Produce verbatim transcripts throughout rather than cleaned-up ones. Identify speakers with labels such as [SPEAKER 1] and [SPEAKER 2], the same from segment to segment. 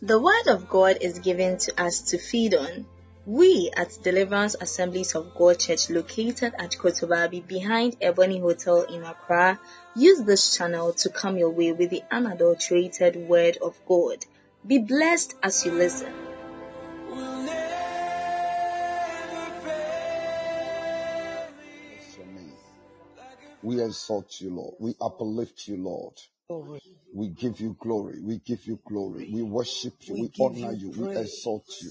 [SPEAKER 1] The Word of God is given to us to feed on. We at Deliverance Assemblies of God Church, located at Kotobabi behind Ebony Hotel in Accra, use this channel to come your way with the unadulterated Word of God. Be blessed as you listen.
[SPEAKER 2] We exalt you, Lord. We uplift you, Lord. We give you glory. We give you glory. We worship you. We, we honor you. you. We exalt you.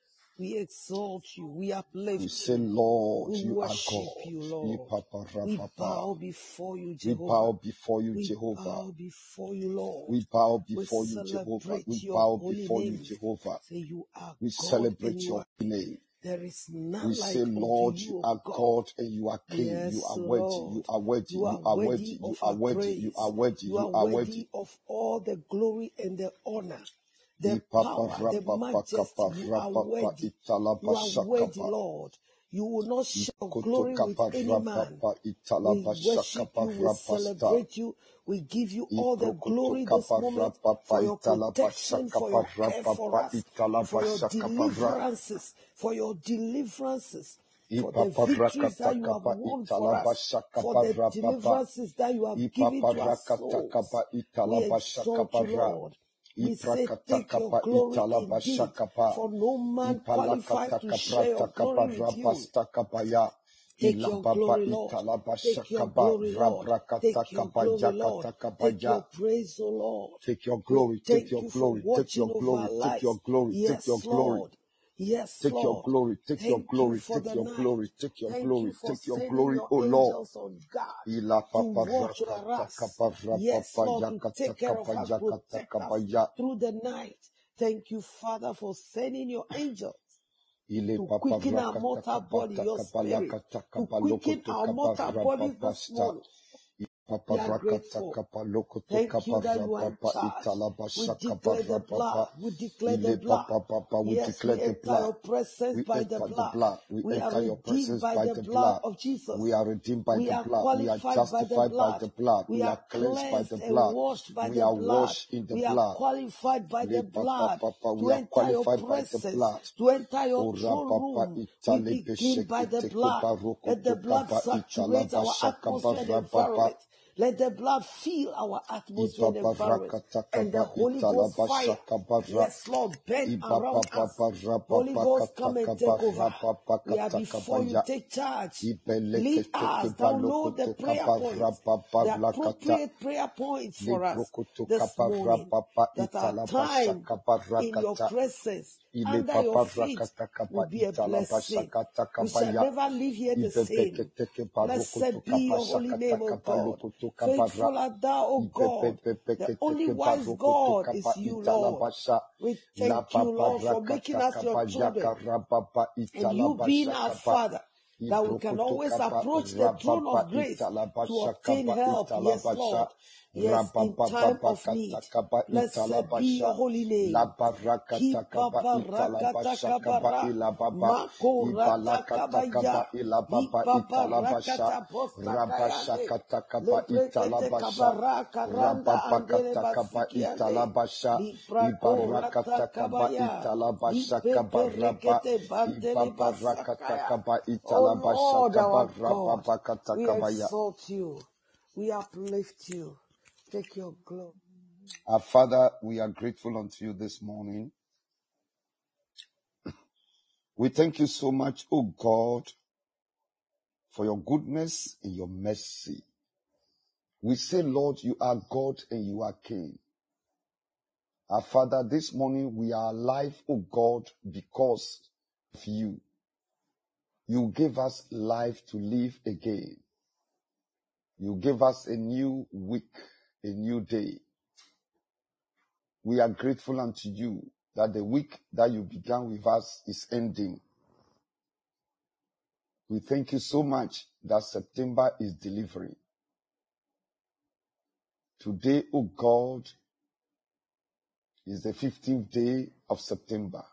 [SPEAKER 3] We exalt you. We uplift you.
[SPEAKER 2] We say, Lord,
[SPEAKER 3] we
[SPEAKER 2] you are
[SPEAKER 3] worship
[SPEAKER 2] God.
[SPEAKER 3] you, Lord. We bow before you,
[SPEAKER 2] We
[SPEAKER 3] Jehovah.
[SPEAKER 2] bow before you,
[SPEAKER 3] we
[SPEAKER 2] Jehovah.
[SPEAKER 3] bow before you, Lord.
[SPEAKER 2] We bow before
[SPEAKER 3] we
[SPEAKER 2] you, Jehovah. We
[SPEAKER 3] your
[SPEAKER 2] bow
[SPEAKER 3] holy
[SPEAKER 2] before
[SPEAKER 3] name.
[SPEAKER 2] you, Jehovah.
[SPEAKER 3] Say you are
[SPEAKER 2] We
[SPEAKER 3] God
[SPEAKER 2] celebrate
[SPEAKER 3] and you
[SPEAKER 2] your
[SPEAKER 3] are
[SPEAKER 2] name.
[SPEAKER 3] There is none
[SPEAKER 2] We
[SPEAKER 3] like
[SPEAKER 2] say,
[SPEAKER 3] unto
[SPEAKER 2] Lord,
[SPEAKER 3] you,
[SPEAKER 2] you
[SPEAKER 3] O
[SPEAKER 2] are
[SPEAKER 3] God.
[SPEAKER 2] God and you are King.
[SPEAKER 3] Yes,
[SPEAKER 2] you are worthy.
[SPEAKER 3] Lord.
[SPEAKER 2] You are worthy.
[SPEAKER 3] You
[SPEAKER 2] You
[SPEAKER 3] are
[SPEAKER 2] are
[SPEAKER 3] worthy
[SPEAKER 2] worthy. You
[SPEAKER 3] of
[SPEAKER 2] are
[SPEAKER 3] our
[SPEAKER 2] worthy.
[SPEAKER 3] praise.
[SPEAKER 2] You are worthy.
[SPEAKER 3] You
[SPEAKER 2] You
[SPEAKER 3] are
[SPEAKER 2] are
[SPEAKER 3] worthy
[SPEAKER 2] worthy.
[SPEAKER 3] of all the glory and the honor, the
[SPEAKER 2] Ipapa
[SPEAKER 3] power, the
[SPEAKER 2] rapa
[SPEAKER 3] majesty.
[SPEAKER 2] pakapa
[SPEAKER 3] You are
[SPEAKER 2] rapa pa
[SPEAKER 3] worthy.
[SPEAKER 2] italaba
[SPEAKER 3] You are worthy,
[SPEAKER 2] shakapa.
[SPEAKER 3] Lord. You will not share
[SPEAKER 2] Ikoto
[SPEAKER 3] glory with
[SPEAKER 2] kapa
[SPEAKER 3] any
[SPEAKER 2] rapa
[SPEAKER 3] man.
[SPEAKER 2] pa
[SPEAKER 3] We
[SPEAKER 2] italaba
[SPEAKER 3] worship
[SPEAKER 2] shakapa
[SPEAKER 3] you, we
[SPEAKER 2] rapa sta.
[SPEAKER 3] celebrate you, we give you all the
[SPEAKER 2] Iprokoto
[SPEAKER 3] glory this
[SPEAKER 2] kapa
[SPEAKER 3] moment
[SPEAKER 2] rapa pa
[SPEAKER 3] for your
[SPEAKER 2] italaba
[SPEAKER 3] protection, for
[SPEAKER 2] shakapa
[SPEAKER 3] your care
[SPEAKER 2] rapa
[SPEAKER 3] for
[SPEAKER 2] pa
[SPEAKER 3] us,
[SPEAKER 2] italaba
[SPEAKER 3] for your
[SPEAKER 2] shakapa ra.
[SPEAKER 3] deliverances, for your deliverances, for the
[SPEAKER 2] Ipapa
[SPEAKER 3] victories
[SPEAKER 2] rakata
[SPEAKER 3] that you have
[SPEAKER 2] kapa
[SPEAKER 3] won for
[SPEAKER 2] italaba
[SPEAKER 3] us, for
[SPEAKER 2] shakapa
[SPEAKER 3] the
[SPEAKER 2] rapa pa.
[SPEAKER 3] deliverances that you have given
[SPEAKER 2] Ipapa
[SPEAKER 3] to our
[SPEAKER 2] rakata kapa
[SPEAKER 3] souls. We
[SPEAKER 2] italaba
[SPEAKER 3] exalt
[SPEAKER 2] shakapa
[SPEAKER 3] you,
[SPEAKER 2] ra.
[SPEAKER 3] Lord. We say,
[SPEAKER 2] Iprakata
[SPEAKER 3] take your
[SPEAKER 2] kapa
[SPEAKER 3] glory
[SPEAKER 2] italaba
[SPEAKER 3] indeed,
[SPEAKER 2] shakapa.
[SPEAKER 3] for no man qualifies
[SPEAKER 2] Ipalakata
[SPEAKER 3] to share
[SPEAKER 2] kaprata
[SPEAKER 3] your glory with
[SPEAKER 2] kaparapa
[SPEAKER 3] you.
[SPEAKER 2] stakapaya.
[SPEAKER 3] Take your
[SPEAKER 2] Ilababa
[SPEAKER 3] glory, Lord.
[SPEAKER 2] italaba
[SPEAKER 3] Take your
[SPEAKER 2] shakaba
[SPEAKER 3] glory, Lord.
[SPEAKER 2] rabrakata
[SPEAKER 3] Take your glory,
[SPEAKER 2] kabaya
[SPEAKER 3] Lord.
[SPEAKER 2] kata
[SPEAKER 3] Take your
[SPEAKER 2] kabaya.
[SPEAKER 3] praise, O Lord.
[SPEAKER 2] Take your
[SPEAKER 3] We
[SPEAKER 2] glory, take
[SPEAKER 3] thank
[SPEAKER 2] your
[SPEAKER 3] you for
[SPEAKER 2] glory, take your
[SPEAKER 3] watching over
[SPEAKER 2] glory,
[SPEAKER 3] our
[SPEAKER 2] take your
[SPEAKER 3] lives.
[SPEAKER 2] glory, take your
[SPEAKER 3] Yes,
[SPEAKER 2] glory,
[SPEAKER 3] Lord. Yes,
[SPEAKER 2] take your
[SPEAKER 3] Lord.
[SPEAKER 2] glory, take your
[SPEAKER 3] Thank you
[SPEAKER 2] glory,
[SPEAKER 3] for
[SPEAKER 2] take
[SPEAKER 3] the
[SPEAKER 2] your
[SPEAKER 3] night.
[SPEAKER 2] glory, take your
[SPEAKER 3] Thank
[SPEAKER 2] glory,
[SPEAKER 3] you for
[SPEAKER 2] take your
[SPEAKER 3] sending
[SPEAKER 2] glory,
[SPEAKER 3] your
[SPEAKER 2] O Lord.
[SPEAKER 3] angels on guard
[SPEAKER 2] Ila
[SPEAKER 3] to
[SPEAKER 2] papa
[SPEAKER 3] watch over
[SPEAKER 2] rakata
[SPEAKER 3] us.
[SPEAKER 2] kapa
[SPEAKER 3] Yes,
[SPEAKER 2] papa
[SPEAKER 3] Lord, to
[SPEAKER 2] yakata
[SPEAKER 3] take care of
[SPEAKER 2] kapa
[SPEAKER 3] us,
[SPEAKER 2] yakata
[SPEAKER 3] protect
[SPEAKER 2] kapa
[SPEAKER 3] us
[SPEAKER 2] ya.
[SPEAKER 3] through the night. Thank you, Father, for sending your angels
[SPEAKER 2] Ile
[SPEAKER 3] to
[SPEAKER 2] papa
[SPEAKER 3] quicken our
[SPEAKER 2] rakata
[SPEAKER 3] mortal body,
[SPEAKER 2] kapa
[SPEAKER 3] your
[SPEAKER 2] kapa
[SPEAKER 3] spirit,
[SPEAKER 2] lakata
[SPEAKER 3] to
[SPEAKER 2] kapa
[SPEAKER 3] quicken
[SPEAKER 2] lokoto
[SPEAKER 3] our
[SPEAKER 2] kapa
[SPEAKER 3] mortal bodies this
[SPEAKER 2] rababa.
[SPEAKER 3] morning.
[SPEAKER 2] Papa
[SPEAKER 3] We are
[SPEAKER 2] rakata
[SPEAKER 3] grateful.
[SPEAKER 2] kapa lokoto
[SPEAKER 3] Thank
[SPEAKER 2] kapa
[SPEAKER 3] you that you are in
[SPEAKER 2] rababa
[SPEAKER 3] charge.
[SPEAKER 2] italaba
[SPEAKER 3] We
[SPEAKER 2] shakapa
[SPEAKER 3] declare the blood.
[SPEAKER 2] rababa.
[SPEAKER 3] We declare the
[SPEAKER 2] Ile
[SPEAKER 3] blood.
[SPEAKER 2] papa papa, we
[SPEAKER 3] Yes,
[SPEAKER 2] declare
[SPEAKER 3] we
[SPEAKER 2] the
[SPEAKER 3] enter
[SPEAKER 2] blood.
[SPEAKER 3] your presence
[SPEAKER 2] We
[SPEAKER 3] by the
[SPEAKER 2] enter the
[SPEAKER 3] blood.
[SPEAKER 2] blood. We
[SPEAKER 3] We are
[SPEAKER 2] enter your
[SPEAKER 3] redeemed
[SPEAKER 2] presence
[SPEAKER 3] by
[SPEAKER 2] by
[SPEAKER 3] the
[SPEAKER 2] the
[SPEAKER 3] blood
[SPEAKER 2] blood.
[SPEAKER 3] of Jesus.
[SPEAKER 2] We are redeemed by
[SPEAKER 3] We
[SPEAKER 2] the
[SPEAKER 3] are
[SPEAKER 2] blood. We are
[SPEAKER 3] qualified by the
[SPEAKER 2] justified by
[SPEAKER 3] blood.
[SPEAKER 2] the blood.
[SPEAKER 3] We
[SPEAKER 2] We
[SPEAKER 3] are
[SPEAKER 2] are cleansed by the
[SPEAKER 3] cleansed and
[SPEAKER 2] blood.
[SPEAKER 3] washed by
[SPEAKER 2] We
[SPEAKER 3] the
[SPEAKER 2] are
[SPEAKER 3] blood.
[SPEAKER 2] washed in the
[SPEAKER 3] We are
[SPEAKER 2] blood.
[SPEAKER 3] qualified by the
[SPEAKER 2] Le papa
[SPEAKER 3] blood
[SPEAKER 2] papa,
[SPEAKER 3] to
[SPEAKER 2] we are
[SPEAKER 3] enter your
[SPEAKER 2] qualified by the
[SPEAKER 3] presence,
[SPEAKER 2] blood.
[SPEAKER 3] to enter your
[SPEAKER 2] Ora
[SPEAKER 3] throne
[SPEAKER 2] papa
[SPEAKER 3] room. We
[SPEAKER 2] itale
[SPEAKER 3] begin by the
[SPEAKER 2] beshekete
[SPEAKER 3] blood.
[SPEAKER 2] baroko
[SPEAKER 3] Let the blood
[SPEAKER 2] tokaba itala
[SPEAKER 3] saturate our
[SPEAKER 2] bashaka
[SPEAKER 3] atmosphere and
[SPEAKER 2] barababa.
[SPEAKER 3] environment. Let the blood fill our atmosphere and
[SPEAKER 2] Ibaba
[SPEAKER 3] environment. And the
[SPEAKER 2] rakatakaba
[SPEAKER 3] Holy Ghost
[SPEAKER 2] italaba
[SPEAKER 3] fire.
[SPEAKER 2] shakabara.
[SPEAKER 3] Yes, Lord, bend
[SPEAKER 2] Ibaba
[SPEAKER 3] around us.
[SPEAKER 2] baba
[SPEAKER 3] Holy
[SPEAKER 2] rababa
[SPEAKER 3] Ghost, come and
[SPEAKER 2] katakaba
[SPEAKER 3] take over.
[SPEAKER 2] rababa
[SPEAKER 3] We are before you.
[SPEAKER 2] katakabaya.
[SPEAKER 3] Take charge. Lead
[SPEAKER 2] Ibeleketeke
[SPEAKER 3] us. Download the
[SPEAKER 2] balokoto
[SPEAKER 3] prayer
[SPEAKER 2] kaba
[SPEAKER 3] points,
[SPEAKER 2] rababa
[SPEAKER 3] the
[SPEAKER 2] lakata.
[SPEAKER 3] appropriate prayer points for us
[SPEAKER 2] Librokoto
[SPEAKER 3] this
[SPEAKER 2] kaba
[SPEAKER 3] morning.
[SPEAKER 2] rababa
[SPEAKER 3] That our
[SPEAKER 2] italaba
[SPEAKER 3] time in your
[SPEAKER 2] shakabarakata.
[SPEAKER 3] presence,
[SPEAKER 2] Ile
[SPEAKER 3] under your
[SPEAKER 2] baba
[SPEAKER 3] feet, will
[SPEAKER 2] rakatakaba
[SPEAKER 3] be a
[SPEAKER 2] italaba
[SPEAKER 3] blessing. We shall
[SPEAKER 2] shakatakabaya.
[SPEAKER 3] never leave here the same.
[SPEAKER 2] Ibebeketeke barokoto
[SPEAKER 3] Blessed be
[SPEAKER 2] kaba
[SPEAKER 3] your holy name, O
[SPEAKER 2] shakatakaba
[SPEAKER 3] God.
[SPEAKER 2] lokoto kabara.
[SPEAKER 3] Faithful art thou, O God. The only
[SPEAKER 2] Ibebebeketeke
[SPEAKER 3] wise
[SPEAKER 2] barokoto
[SPEAKER 3] God
[SPEAKER 2] kaba
[SPEAKER 3] is you, Lord.
[SPEAKER 2] italabasha.
[SPEAKER 3] We
[SPEAKER 2] La
[SPEAKER 3] thank you,
[SPEAKER 2] baba
[SPEAKER 3] Lord, for making
[SPEAKER 2] rakata
[SPEAKER 3] us your
[SPEAKER 2] kaba
[SPEAKER 3] children.
[SPEAKER 2] yaka rababa
[SPEAKER 3] And you being
[SPEAKER 2] italabasha
[SPEAKER 3] our
[SPEAKER 2] kaba.
[SPEAKER 3] Father, that we can
[SPEAKER 2] Ibrokoto
[SPEAKER 3] always
[SPEAKER 2] kaba
[SPEAKER 3] approach the throne
[SPEAKER 2] rababa
[SPEAKER 3] of grace to
[SPEAKER 2] italabasha
[SPEAKER 3] obtain
[SPEAKER 2] kaba
[SPEAKER 3] help. Yes,
[SPEAKER 2] italabasha.
[SPEAKER 3] Lord. Yes, in
[SPEAKER 2] Rababa
[SPEAKER 3] time
[SPEAKER 2] baba
[SPEAKER 3] of
[SPEAKER 2] kata
[SPEAKER 3] need.
[SPEAKER 2] kaba
[SPEAKER 3] Blessed be your
[SPEAKER 2] italabasha.
[SPEAKER 3] holy
[SPEAKER 2] La
[SPEAKER 3] name.
[SPEAKER 2] barakata kaba italabasha kaba
[SPEAKER 3] Kipaparakatakabarra,
[SPEAKER 2] ilababa. Ibalakata kaba
[SPEAKER 3] makoratakabaya,
[SPEAKER 2] ilababa italabasha. Rabasha
[SPEAKER 3] ipaparakatapostakayande,
[SPEAKER 2] kata kaba italabasha.
[SPEAKER 3] lebreketekabaraka randele
[SPEAKER 2] Rababakata kaba
[SPEAKER 3] basikiande,
[SPEAKER 2] italabasha. Ibarakata kaba
[SPEAKER 3] liprakoratakabaya,
[SPEAKER 2] italabasha kabaraba.
[SPEAKER 3] lipeperekete bantele
[SPEAKER 2] Ibabarakata
[SPEAKER 3] basakaya.
[SPEAKER 2] kaba
[SPEAKER 3] Oh
[SPEAKER 2] italabasha
[SPEAKER 3] Lord, our God,
[SPEAKER 2] kabarababakata
[SPEAKER 3] we
[SPEAKER 2] kabaya.
[SPEAKER 3] exalt you. We uplift you. Take your glory.
[SPEAKER 2] Our Father, we are grateful unto you this morning. We thank you so much, O God, for your goodness and your mercy. We say, Lord, you are God and you are King. Our Father, this morning we are alive, O God, because of you. You gave us life to live again. You gave us a new week, a new day. We are grateful unto you that the week that you began with us is ending. We thank you so much that September is delivering. Today, O God, is the fifteenth day of September.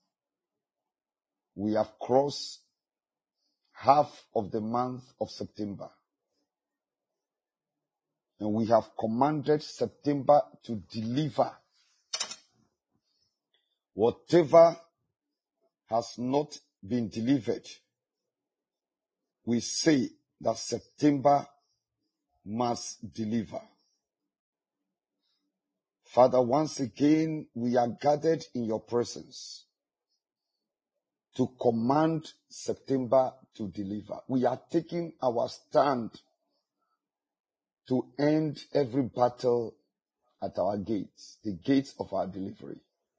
[SPEAKER 2] We have crossed half of the month of September. And we have commanded September to deliver Whatever has not been delivered, we say that September must deliver. Father, once again, we are gathered in your presence to command September to deliver. We are taking our stand to end every battle at our gates, the gates of our delivery.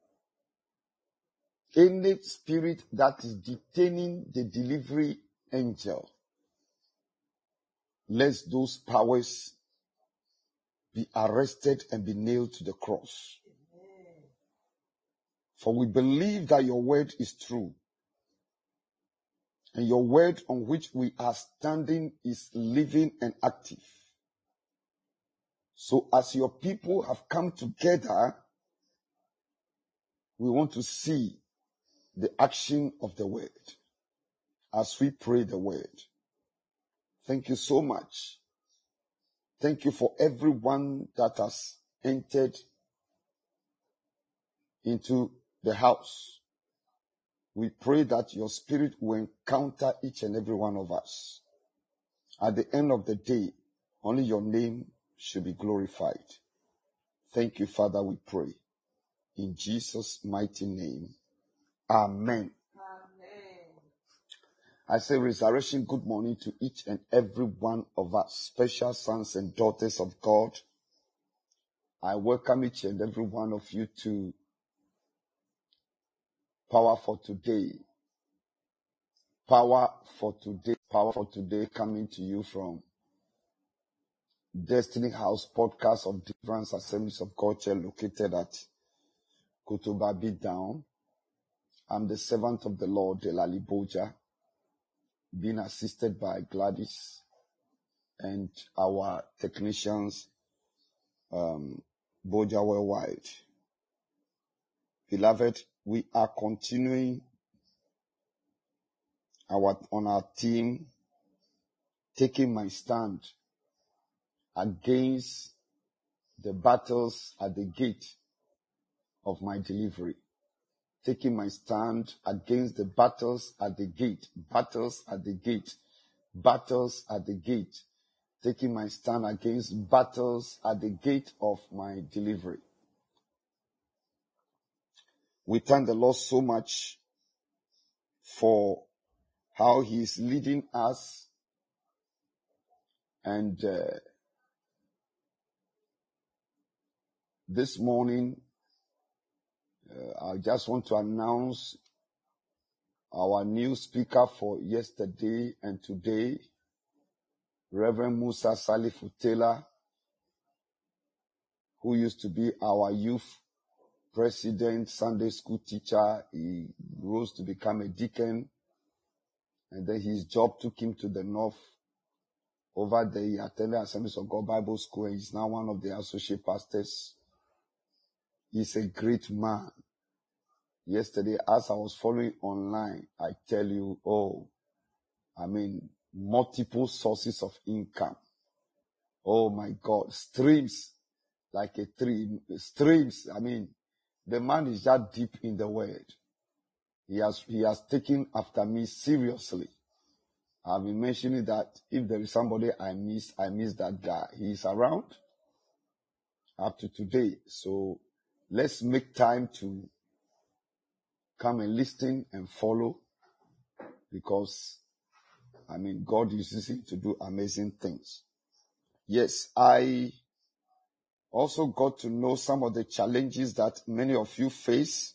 [SPEAKER 2] Any spirit that is detaining the delivery angel, let those powers be arrested and be nailed to the cross. For we believe that your word is true. And your word on which we are standing is living and active. So as your people have come together, we want to see the action of the word as we pray the word. Thank you so much. Thank you for everyone that has entered into the house. We pray that your spirit will encounter each and every one of us. At the end of the day, only your name should be glorified. Thank you, Father, we pray. In Jesus' mighty name. Amen. Amen. I say resurrection, good morning to each and every one of us, special sons and daughters of God. I welcome each and every one of you to Power for Today. Power for Today. Power for Today coming to you from Destiny House Podcast of Deliverance Assemblies of God Church located at Kotobabi Down. I'm the servant of the Lord, Delali Boja, being assisted by Gladys and our technicians, um, Boja Worldwide. Beloved, we are continuing our on our team, taking my stand against the battles at the gate of my delivery. Taking my stand against the battles at the gate, battles at the gate, battles at the gate. Taking my stand against battles at the gate of my delivery. We thank the Lord so much for how He is leading us. And uh, this morning, uh, I just want to announce our new speaker for yesterday and today, Reverend Musa Salifu Taylor, who used to be our youth president, Sunday school teacher. He rose to become a deacon, and then his job took him to the north. Over there, he attended Assemblies of God Bible School, and he's now one of the associate pastors. He's a great man. Yesterday, as I was following online, I tell you, oh, I mean, multiple sources of income. Oh my God, streams, like a tree, streams. I mean, the man is just deep in the word. He has, he has taken after me seriously. I've been mentioning that if there is somebody I miss, I miss that guy. He is around up to today. So let's make time to come and listen and follow, because, I mean, God uses him to do amazing things. Yes, I also got to know some of the challenges that many of you face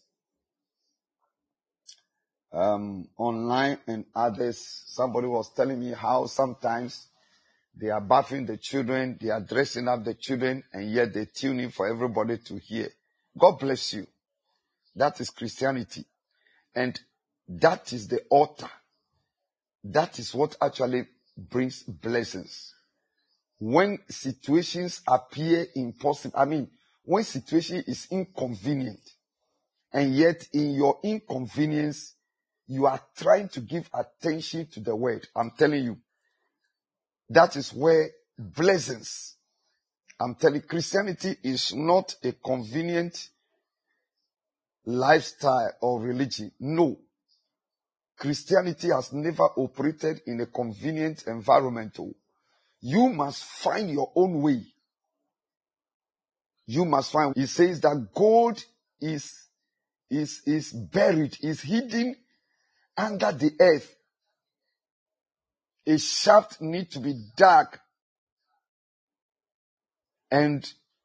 [SPEAKER 2] um, online and others. Somebody was telling me how sometimes they are bathing the children, they are dressing up the children, and yet they tune in for everybody to hear. God bless you. That is Christianity. And that is the altar. That is what actually brings blessings. When situations appear impossible, I mean, when situation is inconvenient, and yet in your inconvenience, you are trying to give attention to the word. I'm telling you, that is where blessings. I'm telling you, Christianity is not a convenient lifestyle or religion. No. Christianity has never operated in a convenient environment. You must find your own way. You must find. It says that gold is, is, is buried, is hidden under the earth. A shaft needs to be dug, and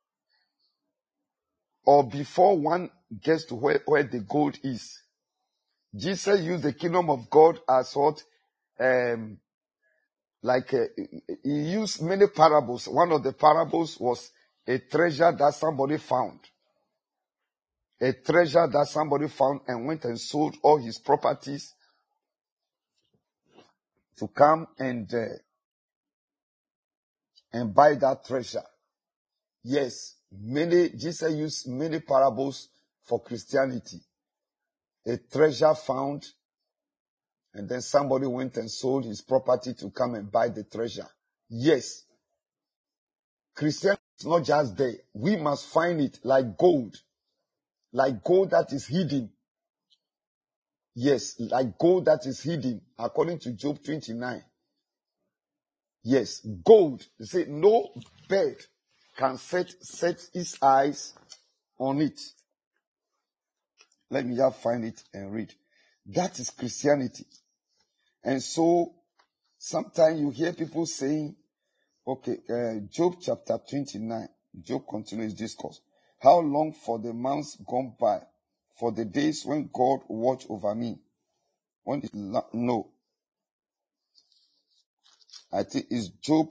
[SPEAKER 2] or before one gets to where, where the gold is. Jesus used the kingdom of God as what? Um, like uh, he used many parables. One of the parables was a treasure that somebody found. A treasure that somebody found and went and sold all his properties to come and uh, and buy that treasure. Yes, many Jesus used many parables for Christianity. A treasure found, and then somebody went and sold his property to come and buy the treasure. Yes, Christianity is not just there. We must find it like gold, like gold that is hidden. Yes, like gold that is hidden, according to Job twenty-nine. Yes, gold. They say no bird can set, set its eyes on it. Let me just find it and read. That is Christianity. And so, sometimes you hear people saying, okay, uh, Job chapter twenty-nine, Job continues discourse. How long for the months gone by, for the days when God watched over me? When it, no. I think it's Job,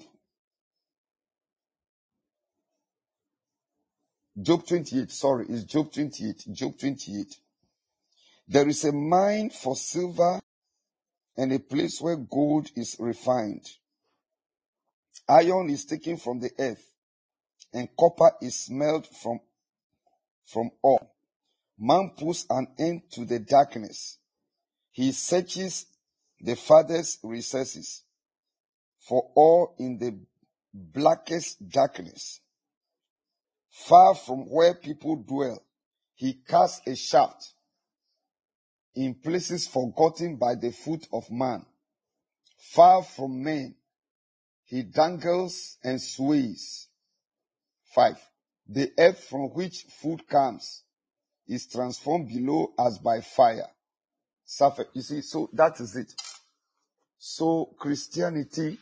[SPEAKER 2] Job twenty-eight, sorry, it's Job twenty-eight, Job twenty-eight. There is a mine for silver and a place where gold is refined. Iron is taken from the earth, and copper is smelled from, from ore. Man puts an end to the darkness. He searches the farthest recesses for all in the blackest darkness. Far from where people dwell, he casts a shaft in places forgotten by the foot of man. Far from men, he dangles and sways. Five. The earth from which food comes is transformed below as by fire. Suffer. You see, so that is it. So Christianity,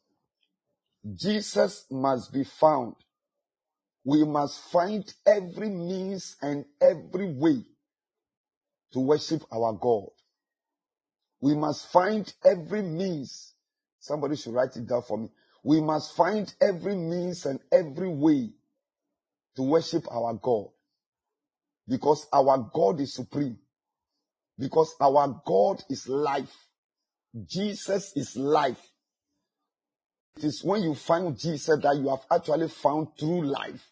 [SPEAKER 2] Jesus must be found. We must find every means and every way to worship our God. We must find every means. Somebody should write it down for me. We must find every means and every way to worship our God. Because our God is supreme. Because our God is life. Jesus is life. It is when you find Jesus that you have actually found true life.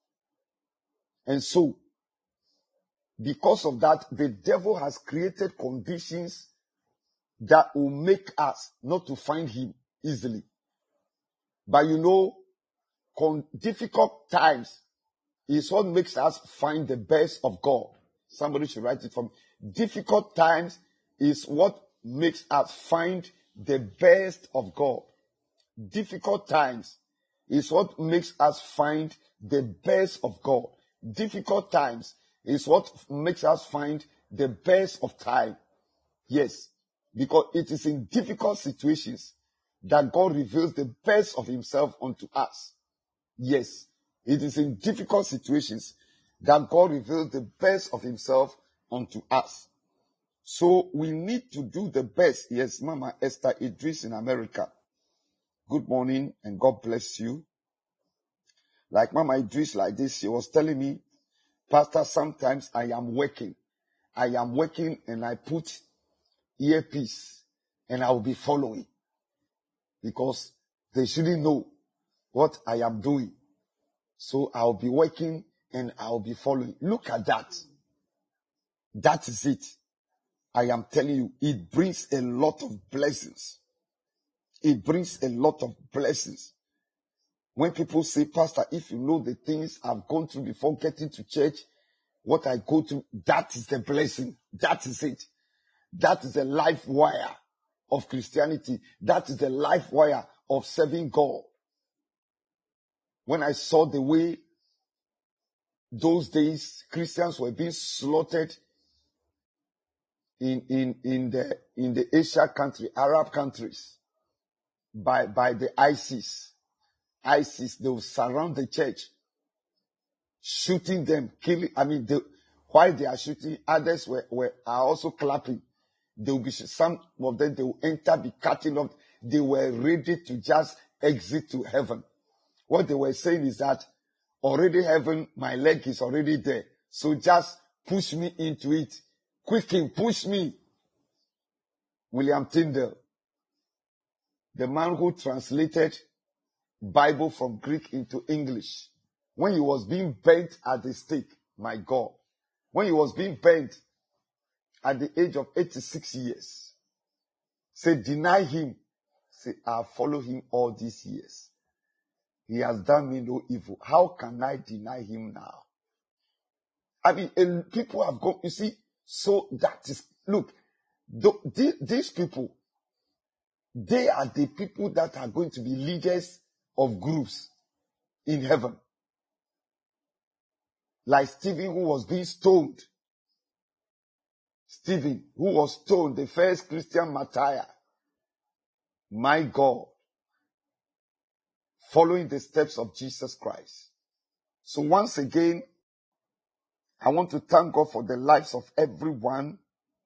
[SPEAKER 2] And so, because of that, the devil has created conditions that will make us not to find him easily. But you know, con- difficult times is what makes us find the best of God. Somebody should write it for me. Difficult times is what makes us find the best of God. Difficult times is what makes us find the best of God. Difficult times is what makes us find the best of time. Yes, because it is in difficult situations that God reveals the best of himself unto us. Yes, it is in difficult situations that God reveals the best of himself unto us. So we need to do the best. Yes, Mama Esther Idris in America. Good morning and God bless you. Like Mama Idris like this, she was telling me, Pastor, sometimes I am working. I am working and I put earpiece and I will be following because they shouldn't know what I am doing. So I'll be working and I'll be following. Look at that. That is it. I am telling you, it brings a lot of blessings. It brings a lot of blessings. When people say, Pastor, if you know the things I've gone through before getting to church, what I go through, that is the blessing. That is it. That is the life wire of Christianity. That is the life wire of serving God. When I saw the way those days Christians were being slaughtered in, in, in the, in the Asia country, Arab countries, by, by the ISIS. ISIS, they will surround the church, shooting them, killing, I mean, they, while they are shooting, others were, were, are also clapping. They will be, some of them, they will enter, be cutting off. They were ready to just exit to heaven. What they were saying is that already heaven, my leg is already there. So just push me into it. Quicken, push me. William Tyndale, the man who translated Bible from Greek into English, when he was being burnt at the stake, my God, when he was being burnt at the age of eighty-six years, said, deny him. Say, I'll follow him all these years. He has done me no evil. How can I deny him now? I mean, people have gone, you see, so that is, look, th- these people, they are the people that are going to be leaders of groups in heaven. Like Stephen, who was being stoned. Stephen, who was stoned, the first Christian martyr. My God. Following the steps of Jesus Christ. So once again, I want to thank God for the lives of everyone,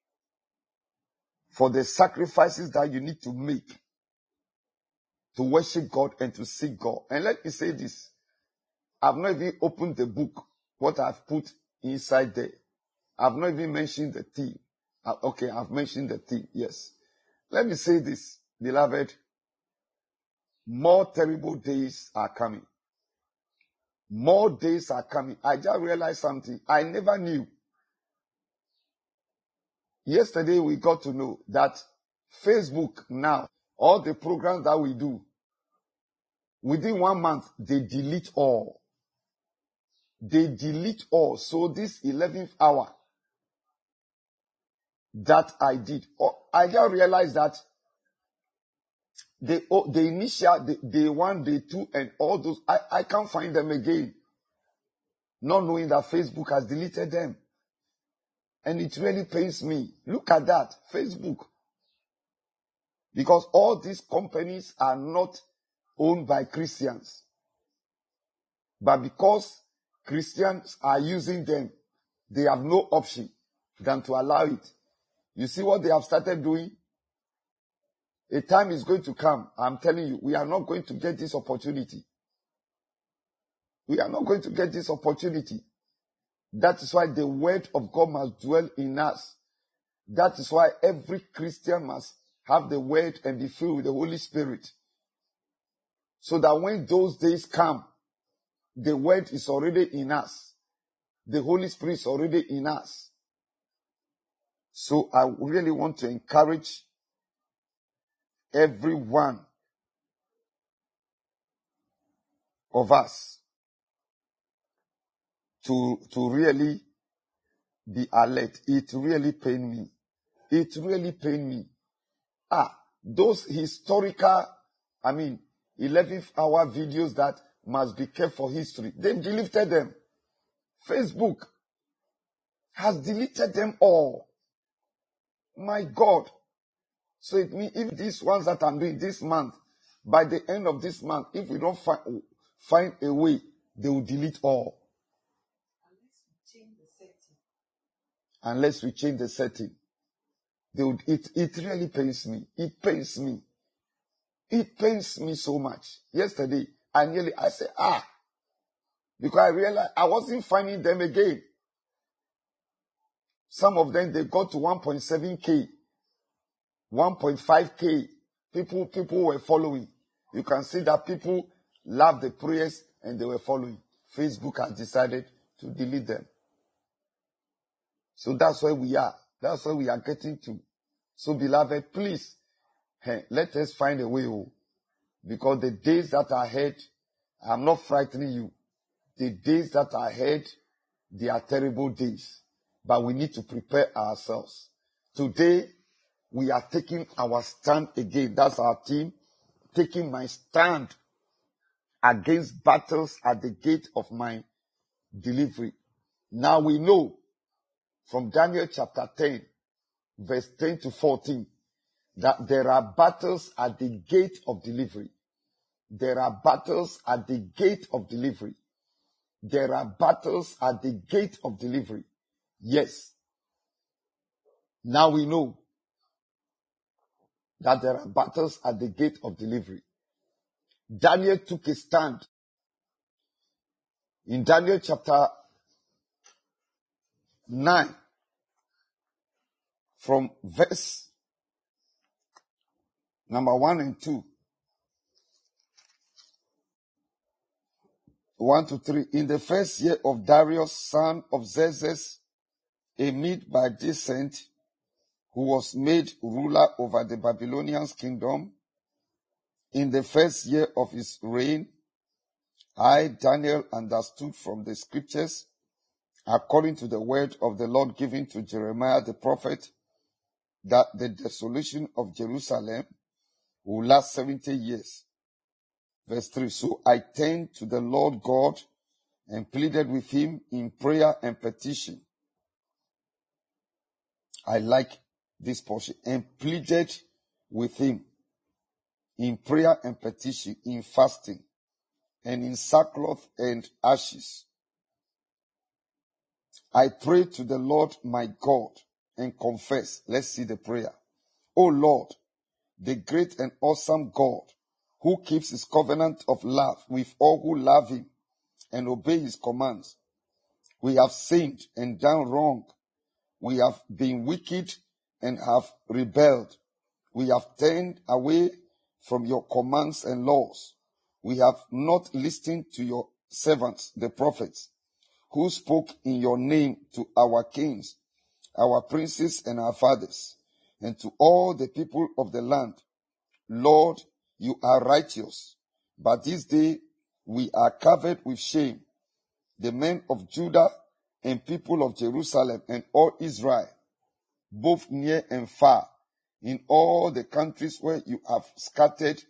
[SPEAKER 2] for the sacrifices that you need to make to worship God and to seek God. And let me say this. I've not even opened the book, what I've put inside there. I've not even mentioned the theme. Uh, okay, I've mentioned the theme, yes. Let me say this, beloved. More terrible days are coming. More days are coming. I just realized something I never knew. Yesterday we got to know that Facebook now, all the programs that we do, within one month, they delete all. They delete all. So this eleventh hour that I did, I just realized that the, the initial, the, day one, day two, and all those, I, I can't find them again. Not knowing that Facebook has deleted them. And it really pains me. Look at that, Facebook. Because all these companies are not owned by Christians. But because Christians are using them, they have no option than to allow it. You see what they have started doing? A time is going to come, I'm telling you, we are not going to get this opportunity. We are not going to get this opportunity. That is why the word of God must dwell in us. That is why every Christian must have the word and be filled with the Holy Spirit. So that when those days come, the word is already in us. The Holy Spirit is already in us. So I really want to encourage every one of us to, to really be alert. It really pained me. It really pained me. Ah, those historical, I mean, eleventh hour videos that must be kept for history, they've deleted them. Facebook has deleted them all. My God. So it means if these ones that I'm doing this month, by the end of this month, if we don't find, find a way, they will delete all. Unless we change the setting. They would, it, it really pains me. It pains me. It pains me so much. Yesterday, I nearly, I said, ah, because I realized I wasn't finding them again. Some of them, they got to one point seven K, one point five K. People, people were following. You can see that people loved the prayers and they were following. Facebook has decided to delete them. So that's where we are. That's where we are getting to. So beloved, please, hey, let us find a way. Oh, because the days that are ahead, I'm not frightening you. The days that are ahead They are terrible days, but we need to prepare ourselves. Today, we are taking our stand again. That's our team. Taking my stand against battles at the gate of my delivery. Now we know from Daniel chapter ten, verse ten to fourteen, that there are battles at the gate of delivery. There are battles at the gate of delivery. There are battles at the gate of delivery. Yes. Now we know that there are battles at the gate of delivery. Daniel took a stand. In Daniel chapter nine, from verse number one and two, one to three. In the first year of Darius, son of Xerxes, a Mede by descent, who was made ruler over the Babylonian kingdom, in the first year of his reign, I, Daniel, understood from the scriptures, according to the word of the Lord given to Jeremiah the prophet, that the desolation of Jerusalem will last seventy years. Verse three. So I turned to the Lord God and pleaded with him in prayer and petition. I like this portion. And pleaded with him in prayer and petition, in fasting, and in sackcloth and ashes. I prayed to the Lord my God and confessed. Let's see the prayer. O Lord, the great and awesome God, who keeps his covenant of love with all who love him and obey his commands. We have sinned and done wrong. We have been wicked and have rebelled. We have turned away from your commands and laws. We have not listened to your servants, the prophets, who spoke in your name to our kings, our princes, and our fathers, and to all the people of the land. Lord, you are righteous, but this day we are covered with shame, the men of Judah and people of Jerusalem and all Israel, both near and far, in all the countries where you have scattered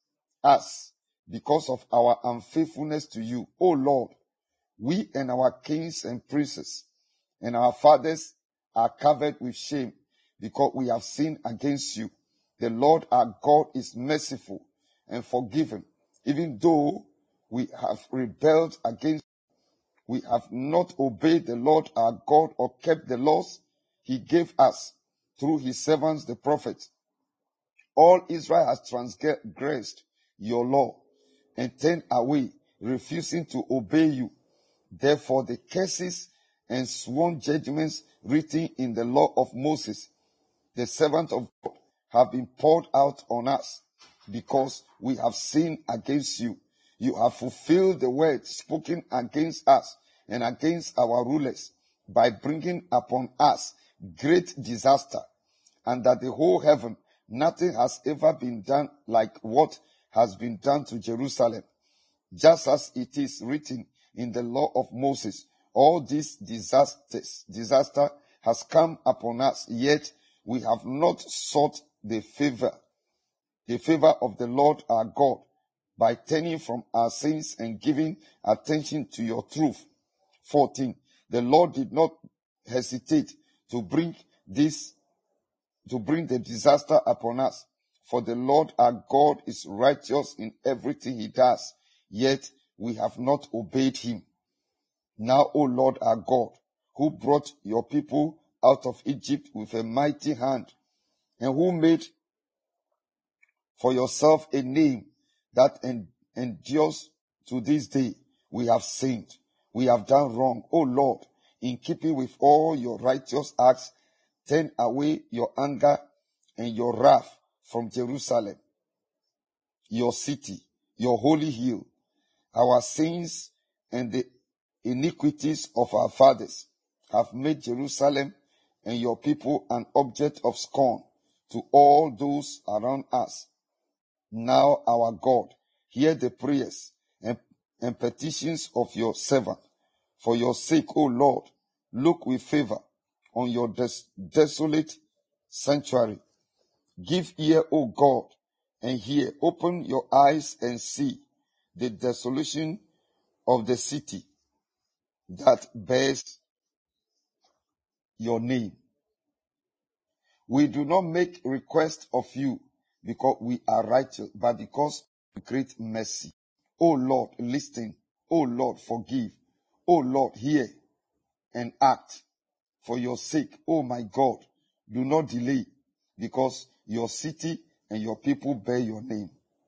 [SPEAKER 2] us because of our unfaithfulness to you. O Lord, we and our kings and princes and our fathers are covered with shame because we have sinned against you. The Lord our God is merciful and forgiving, even though we have rebelled against you. We have not obeyed the Lord our God or kept the laws he gave us through his servants the prophets. All Israel has transgressed your law and turned away, refusing to obey you. Therefore the curses and sworn judgments written in the law of Moses, the servant of God, have been poured out on us because we have sinned against you. You have fulfilled the word spoken against us and against our rulers by bringing upon us great disaster. Under the whole heaven, nothing has ever been done like what has been done to Jerusalem. Just as it is written in the law of Moses, all these disasters, disaster has come upon us, yet we have not sought the favor, the favor of the Lord our God by turning from our sins and giving attention to your truth. fourteen. The Lord did not hesitate to bring this, to bring the disaster upon us. For the Lord our God is righteous in everything he does, yet we have not obeyed him. Now, O Lord our God, who brought your people out of Egypt with a mighty hand, and who made for yourself a name that en- endures to this day, we have sinned. We have done wrong. O Lord, in keeping with all your righteous acts, turn away your anger and your wrath from Jerusalem, your city, your holy hill. Our sins and the iniquities of our fathers have made Jerusalem and your people an object of scorn to all those around us. Now, our God, hear the prayers and, and petitions of your servant, For your sake, O Lord, look with favor on your des- desolate sanctuary. Give ear, O God, and hear. Open your eyes and see the desolation of the city that bears your name. We do not make request of you because we are righteous, but because of great mercy. O Lord, listen. O Lord, forgive. O Lord, hear and act. For your sake, O my God, do not delay, because your city and your people bear your name.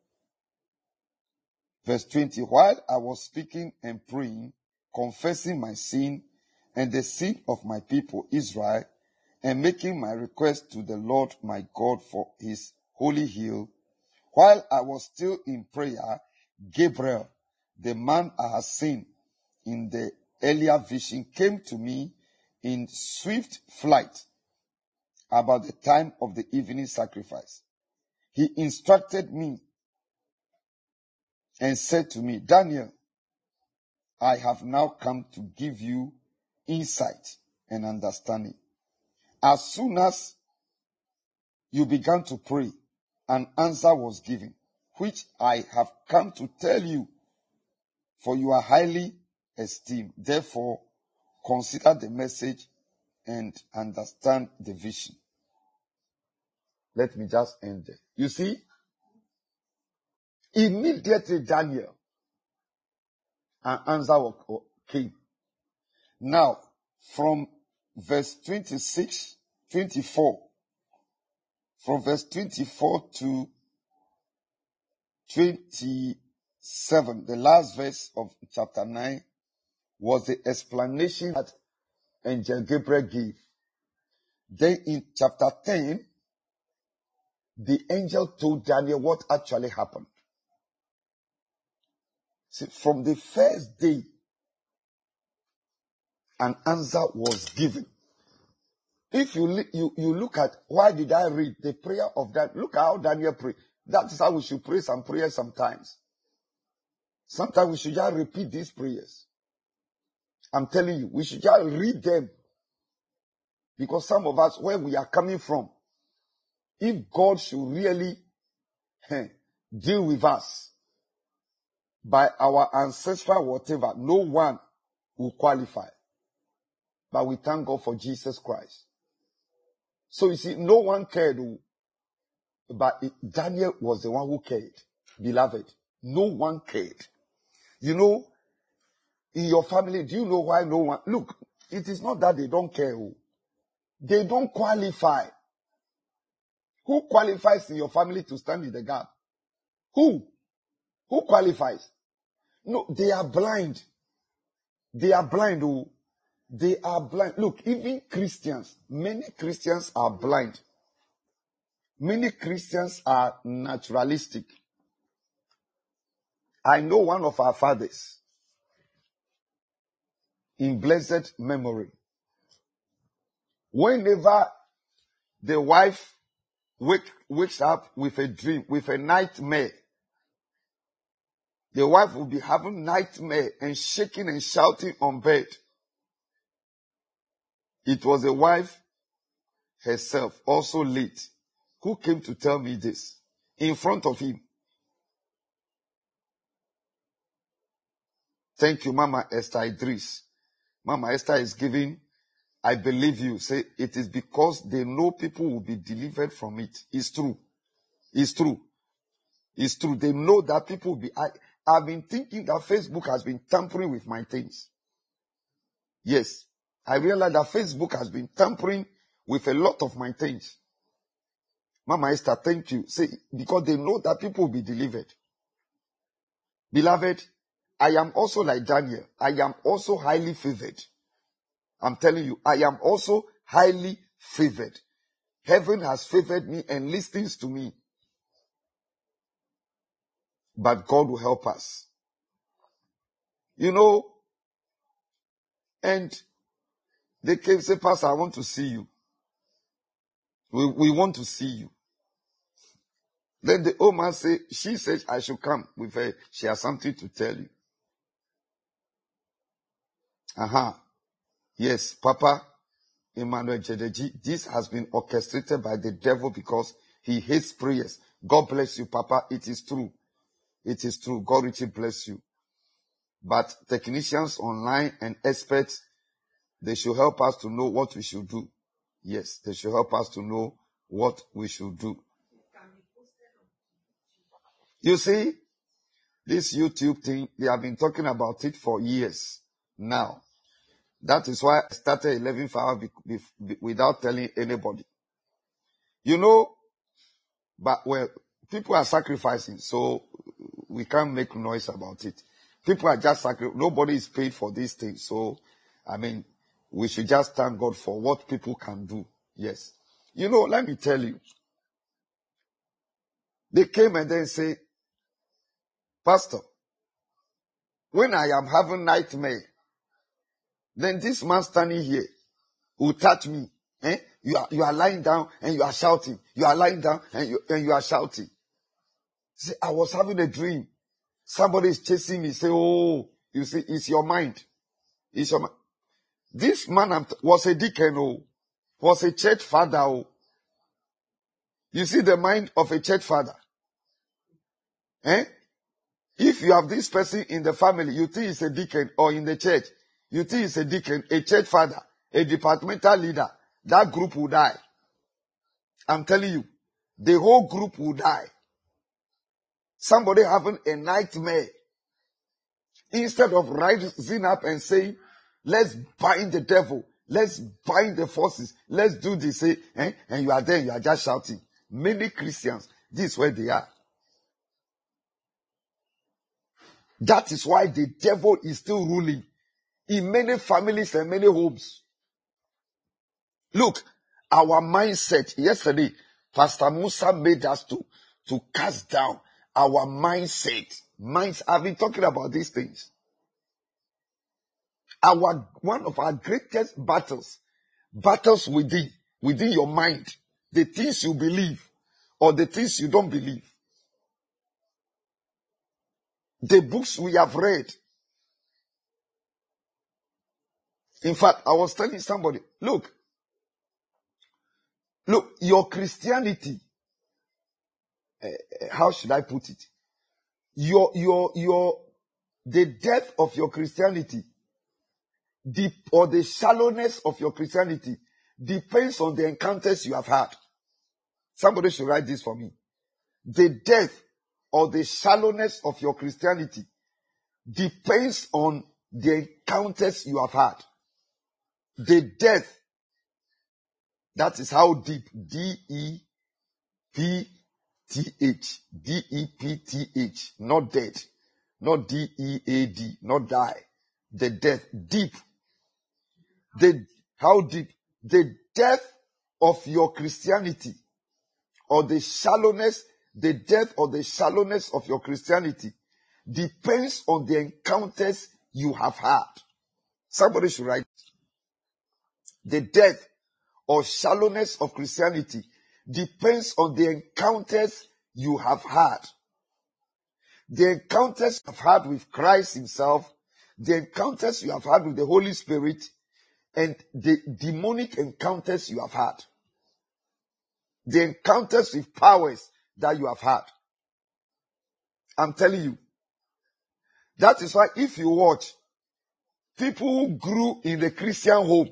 [SPEAKER 2] Verse twenty, while I was speaking and praying, confessing my sin and the sin of my people Israel, and making my request to the Lord my God for his holy hill, while I was still in prayer, Gabriel, the man I had seen in the earlier vision, came to me in swift flight about the time of the evening sacrifice. He instructed me and said to me, Daniel, I have now come to give you insight and understanding. As soon as you began to pray, an answer was given, which I have come to tell you, for you are highly esteemed. Therefore, consider the message and understand the vision. Let me just end there. You see, immediately Daniel, an answer came. Now, from verse twenty-six, twenty-four, from verse twenty-four to twenty-seven, the last verse of chapter nine was the explanation that Angel Gabriel gave. Then in chapter ten, the angel told Daniel what actually happened. See, from the first day, an answer was given. If you, you, you look at, why did I read the prayer of that? Look at how Daniel prayed. That is how we should pray some prayers sometimes. Sometimes we should just repeat these prayers. I'm telling you, we should just read them. Because some of us, where we are coming from, if God should really eh, deal with us by our ancestral whatever, no one will qualify. But we thank God for Jesus Christ. So you see, no one cared, but it, Daniel was the one who cared. Beloved, no one cared. You know, in your family, do you know why no one? Look, it is not that they don't care. They don't qualify. Who qualifies in your family to stand in the gap? Who? Who qualifies? No, they are blind. They are blind. Oh, they are blind. Look, even Christians, many Christians are blind. Many Christians are naturalistic. I know one of our fathers in blessed memory. Whenever the wife wake, wakes up with a dream, with a nightmare, the wife will be having nightmare and shaking and shouting on bed. It was the wife herself, also late, who came to tell me this in front of him. Thank you, Mama Esther Idris. Mama Esther is giving, I believe you. Say, it is because they know people will be delivered from it. It's true. It's true. It's true. They know that people will be... I, I've been thinking that Facebook has been tampering with my things. Yes. I realize that Facebook has been tampering with a lot of my things. Mama Esther, thank you. Say, because they know that people will be delivered. Beloved, I am also like Daniel. I am also highly favored. I'm telling you, I am also highly favored. Heaven has favored me and listens to me. But God will help us. You know, and they came say, Pastor, I want to see you. We, we want to see you. Then the old man say, she says I should come with her. She has something to tell you. Uh-huh. Yes, Papa Emmanuel Jedeji, this has been orchestrated by the devil because he hates prayers. God bless you, Papa. It is true. It is true. God richly bless you. But technicians online and experts, they should help us to know what we should do. Yes, they should help us to know what we should do. You see, this YouTube thing, they have been talking about it for years now. That is why I started eleven hours be, be, be, without telling anybody. You know, but well, people are sacrificing, so we can't make noise about it. People are just sacrificing. Nobody is paid for these things. So, I mean, we should just thank God for what people can do. Yes. You know, let me tell you. They came and then say, Pastor, when I am having nightmare, then this man standing here will touch me. Eh? You are, you are lying down and you are shouting. You are lying down and you, and you are shouting. Say, I was having a dream. Somebody is chasing me. Say, oh, you see, it's your mind. It's your mind. This man was a deacon, oh, was a church father, oh. You see the mind of a church father. Eh? If you have this person in the family, you think it's a deacon, or in the church, you think it's a deacon, a church father, a departmental leader, that group will die. I'm telling you, the whole group will die. Somebody having a nightmare. Instead of rising up and saying, let's bind the devil, let's bind the forces, let's do this, eh? And you are there, you are just shouting. Many Christians, this is where they are. That is why the devil is still ruling in many families and many homes. Look, our mindset, yesterday, Pastor Musa made us to, to cast down our mindset. Minds, I've been talking about these things. Our, one of our greatest battles, battles within, within your mind, the things you believe or the things you don't believe. The books we have read. In fact, I was telling somebody, look, look, your Christianity, uh, how should I put it? Your, your, your, the depth of your Christianity, the, or the shallowness of your Christianity depends on the encounters you have had. Somebody should write this for me. The depth or the shallowness of your Christianity depends on the encounters you have had. The depth, that is how deep, D E P T H, D E P T H, not dead, not D E A D, not die. The depth, deep. The, how deep? The depth of your Christianity or the shallowness, the depth or the shallowness of your Christianity depends on the encounters you have had. Somebody should write. The depth or shallowness of Christianity depends on the encounters you have had. The encounters you have had with Christ himself, the encounters you have had with the Holy Spirit, and the demonic encounters you have had. The encounters with powers that you have had. I'm telling you. That is why if you watch, people who grew in the Christian home,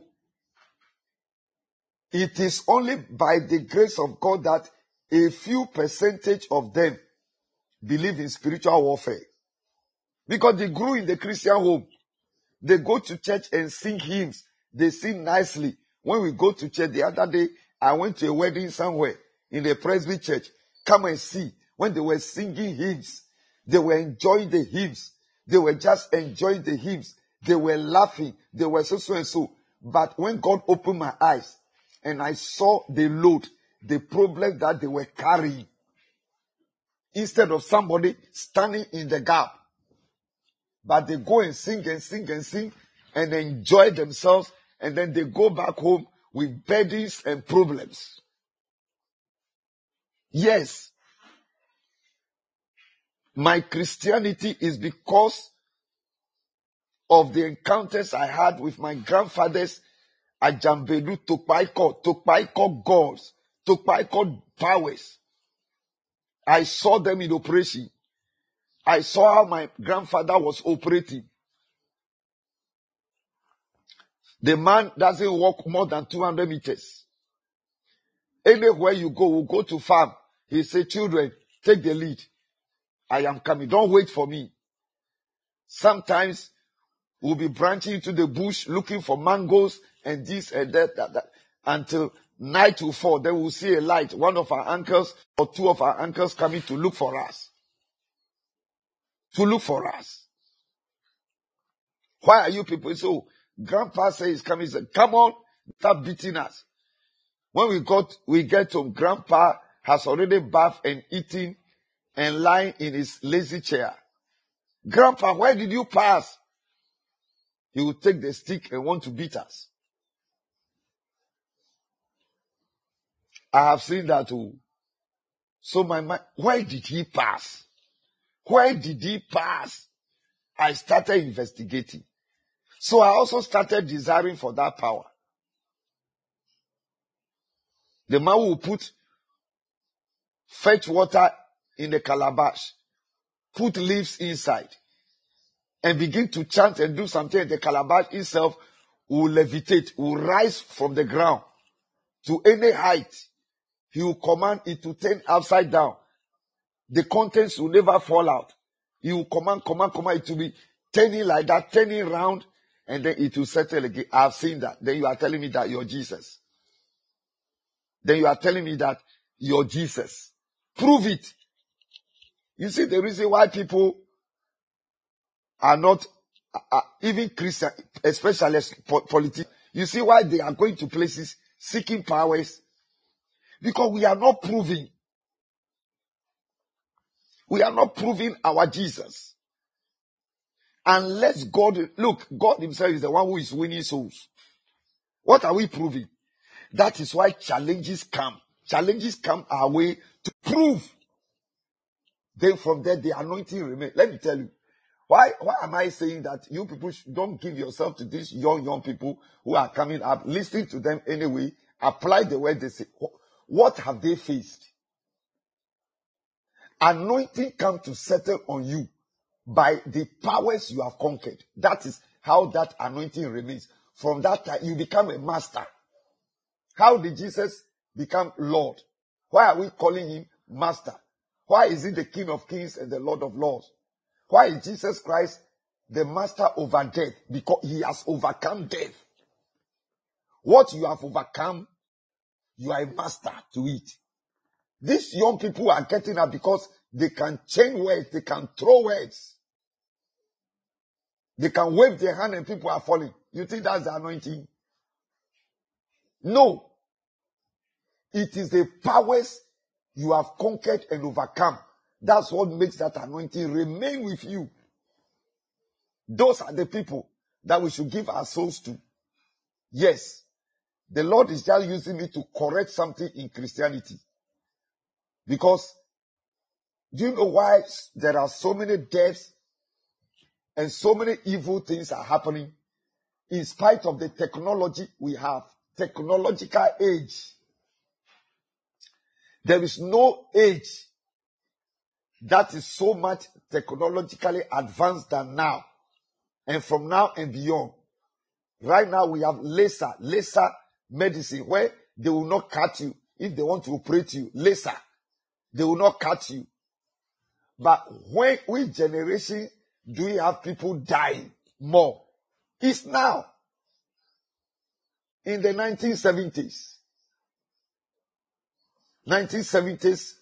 [SPEAKER 2] it is only by the grace of God that a few percentage of them believe in spiritual warfare. Because they grew in the Christian home. They go to church and sing hymns. They sing nicely. When we go to church, the other day, I went to a wedding somewhere in the Presby church. Come and see. When they were singing hymns, they were enjoying the hymns. They were just enjoying the hymns. They were laughing. They were so, so and so. But when God opened my eyes and I saw the load, the problem that they were carrying, instead of somebody standing in the gap, but they go and sing and sing and sing and enjoy themselves, and then they go back home with burdens and problems. Yes, my Christianity is because of the encounters I had with my grandfathers at Jambedu, Tokpaiko, Tokpaiko gods, Tokpaiko powers. I saw them in operation. I saw how my grandfather was operating. The man doesn't walk more than two hundred meters. Anywhere you go, we'll go to farm. He say, children, take the lead. I am coming. Don't wait for me. Sometimes we'll be branching into the bush looking for mangoes and this and that, that, that until night will fall. Then we'll see a light. One of our uncles or two of our uncles coming to look for us. To look for us. Why are you people so? Grandpa says he's coming. He said, come on, start beating us. When we got, we get home, Grandpa has already bathed and eaten and lying in his lazy chair. Grandpa, where did you pass? He will take the stick and want to beat us. I have seen that too. So my mind, where did he pass? Where did he pass? I started investigating. So I also started desiring for that power. The man will put, fetch water in the calabash, put leaves inside, and begin to chant and do something, and the calabash itself will levitate, will rise from the ground to any height. He will command it to turn upside down. The contents will never fall out. He will command, command, command it to be turning like that, turning round, and then it will settle again. I have seen that. Then you are telling me that you're Jesus. Then you are telling me that you're Jesus. Prove it. You see the reason why people are not, uh, even Christian, especially po- politicians, you see why they are going to places seeking powers? Because we are not proving. We are not proving our Jesus. Unless God, look, God himself is the one who is winning souls. What are we proving? That is why challenges come. Challenges come our way to prove. Then from there, the anointing remains. Let me tell you. Why, why am I saying that you people don't give yourself to these young, young people who are coming up? Listen to them anyway. Apply the word they say. What have they faced? Anointing comes to settle on you by the powers you have conquered. That is how that anointing remains. From that time, you become a master. How did Jesus become Lord? Why are we calling him Master? Why is he the King of Kings and the Lord of Lords? Why is Jesus Christ the Master over death? Because he has overcome death. What you have overcome, you are a master to it. These young people are getting up because they can change words, they can throw words. They can wave their hand and people are falling. You think that's the anointing? No. It is the powers you have conquered and overcome. That's what makes that anointing remain with you. Those are the people that we should give our souls to. Yes, the Lord is just using me to correct something in Christianity. Because do you know why there are so many deaths and so many evil things are happening? In spite of the technology we have, technological age. There is no age that is so much technologically advanced than now. And from now and beyond. Right now we have laser, laser medicine where they will not cut you. If they want to operate you, laser, they will not cut you. But when, which generation do we have people dying more? It's now. In the nineteen seventies. nineteen seventies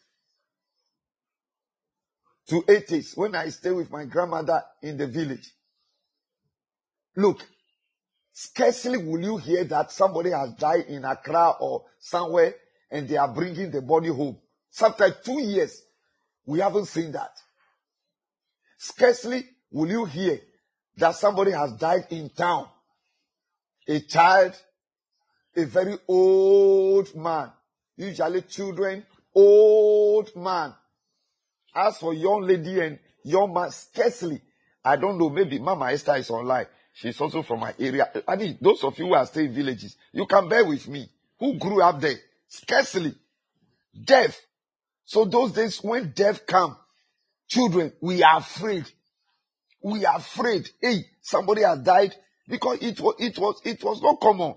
[SPEAKER 2] to eighties, when I stayed with my grandmother in the village. Look, scarcely will you hear that somebody has died in Accra or somewhere and they are bringing the body home. Sometimes two years, we haven't seen that. Scarcely will you hear that somebody has died in town. A child, a very old man, usually children, old man. As for young lady and young man, scarcely. I don't know, maybe Mama Esther is online. She's also from my area. I mean, those of you who are staying in villages, you can bear with me. Who grew up there? Scarcely. Death. So those days when death come, children, we are afraid. We are afraid. Hey, somebody has died because it was, it was, it was not common.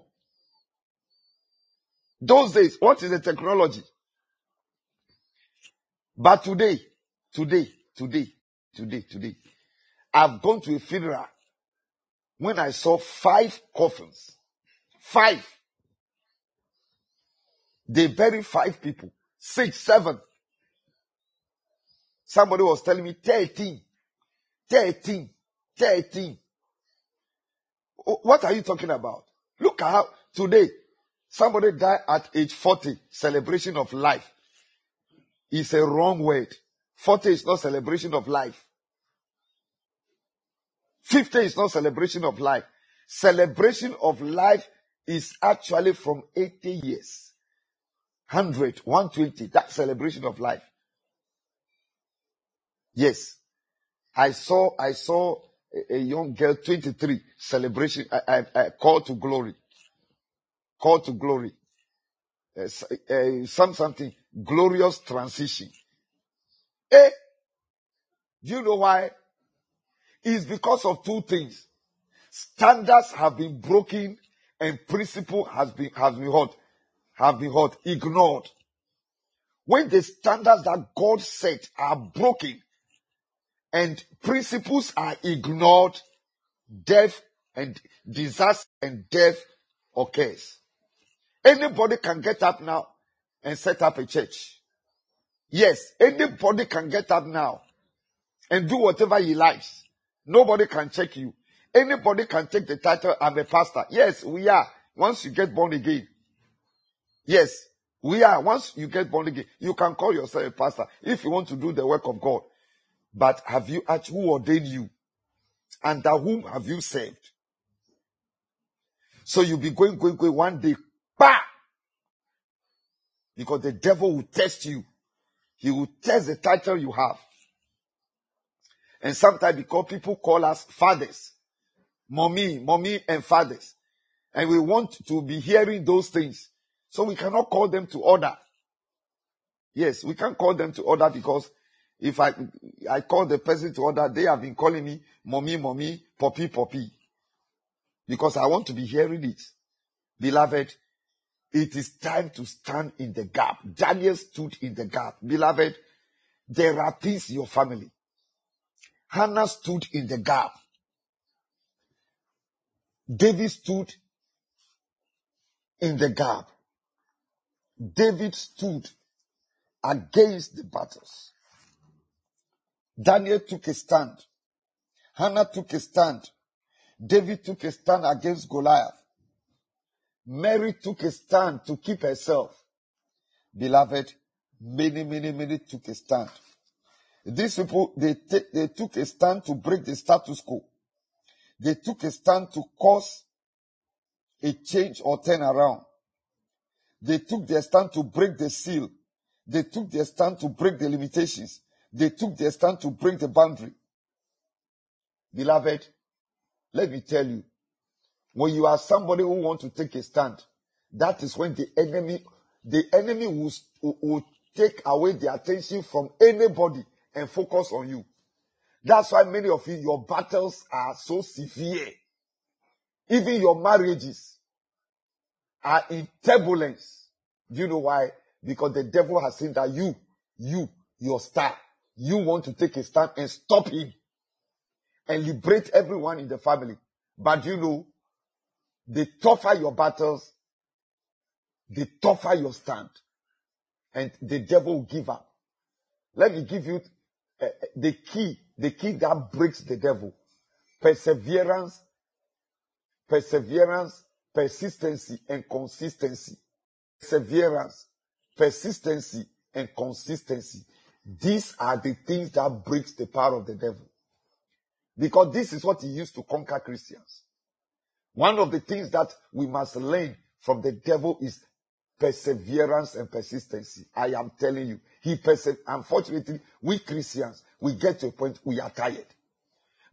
[SPEAKER 2] Those days, what is the technology? But today, today, today, today, today, I've gone to a funeral when I saw five coffins. Five. They buried five people. Six, seven. Somebody was telling me thirteen. Thirteen. Thirteen. What are you talking about? Look at how today somebody died at age forty. Celebration of life. It's a wrong word. forty is not celebration of life. fifty is not celebration of life. Celebration of life is actually from eighty years. one hundred, one hundred twenty. That's celebration of life. Yes. I saw, I saw a, a young girl, twenty-three, celebration, I, I, I call to glory. Call to glory. Uh, uh, some something, glorious transition. Eh? Do you know why? It's because of two things. Standards have been broken and principle has been, has been hurt, have been hurt, ignored. When the standards that God set are broken and principles are ignored, death and disaster and death occurs. Anybody can get up now and set up a church. Yes, anybody can get up now and do whatever he likes. Nobody can check you. Anybody can take the title, I'm a pastor. Yes, we are. Once you get born again. Yes, we are. Once you get born again, you can call yourself a pastor if you want to do the work of God. But have you actually, who ordained you? Under whom have you served? So you'll be going, going, going one day. Bah! Because the devil will test you. He will test the title you have. And sometimes because people call us fathers, mommy, mommy and fathers. And we want to be hearing those things. So we cannot call them to order. Yes, we can't call them to order because if I, I call the person to order, they have been calling me mommy, mommy, poppy, poppy. Because I want to be hearing it. Beloved, it is time to stand in the gap. Daniel stood in the gap. Beloved, there are things in your family. Hannah stood in the gap. David stood in the gap. David stood against the battles. Daniel took a stand. Hannah took a stand. David took a stand against Goliath. Mary took a stand to keep herself. Beloved, many, many, many took a stand. These people, they, t- they took a stand to break the status quo. They took a stand to cause a change or turn around. They took their stand to break the seal. They took their stand to break the limitations. They took their stand to break the boundary. Beloved, let me tell you, when you are somebody who wants to take a stand, that is when the enemy, the enemy will, will take away the attention from anybody and focus on you. That's why many of you, your battles are so severe. Even your marriages are in turbulence. Do you know why? Because the devil has seen that you, you, your star, you want to take a stand and stop him and liberate everyone in the family. But you know, the tougher your battles, the tougher your stand. And the devil will give up. Let me give you uh, the key, the key that breaks the devil. Perseverance, perseverance, persistency, and consistency. Perseverance, persistency, and consistency. These are the things that breaks the power of the devil. Because this is what he used to conquer Christians. One of the things that we must learn from the devil is perseverance and persistency. I am telling you, he perse- unfortunately, we Christians, we get to a point we are tired.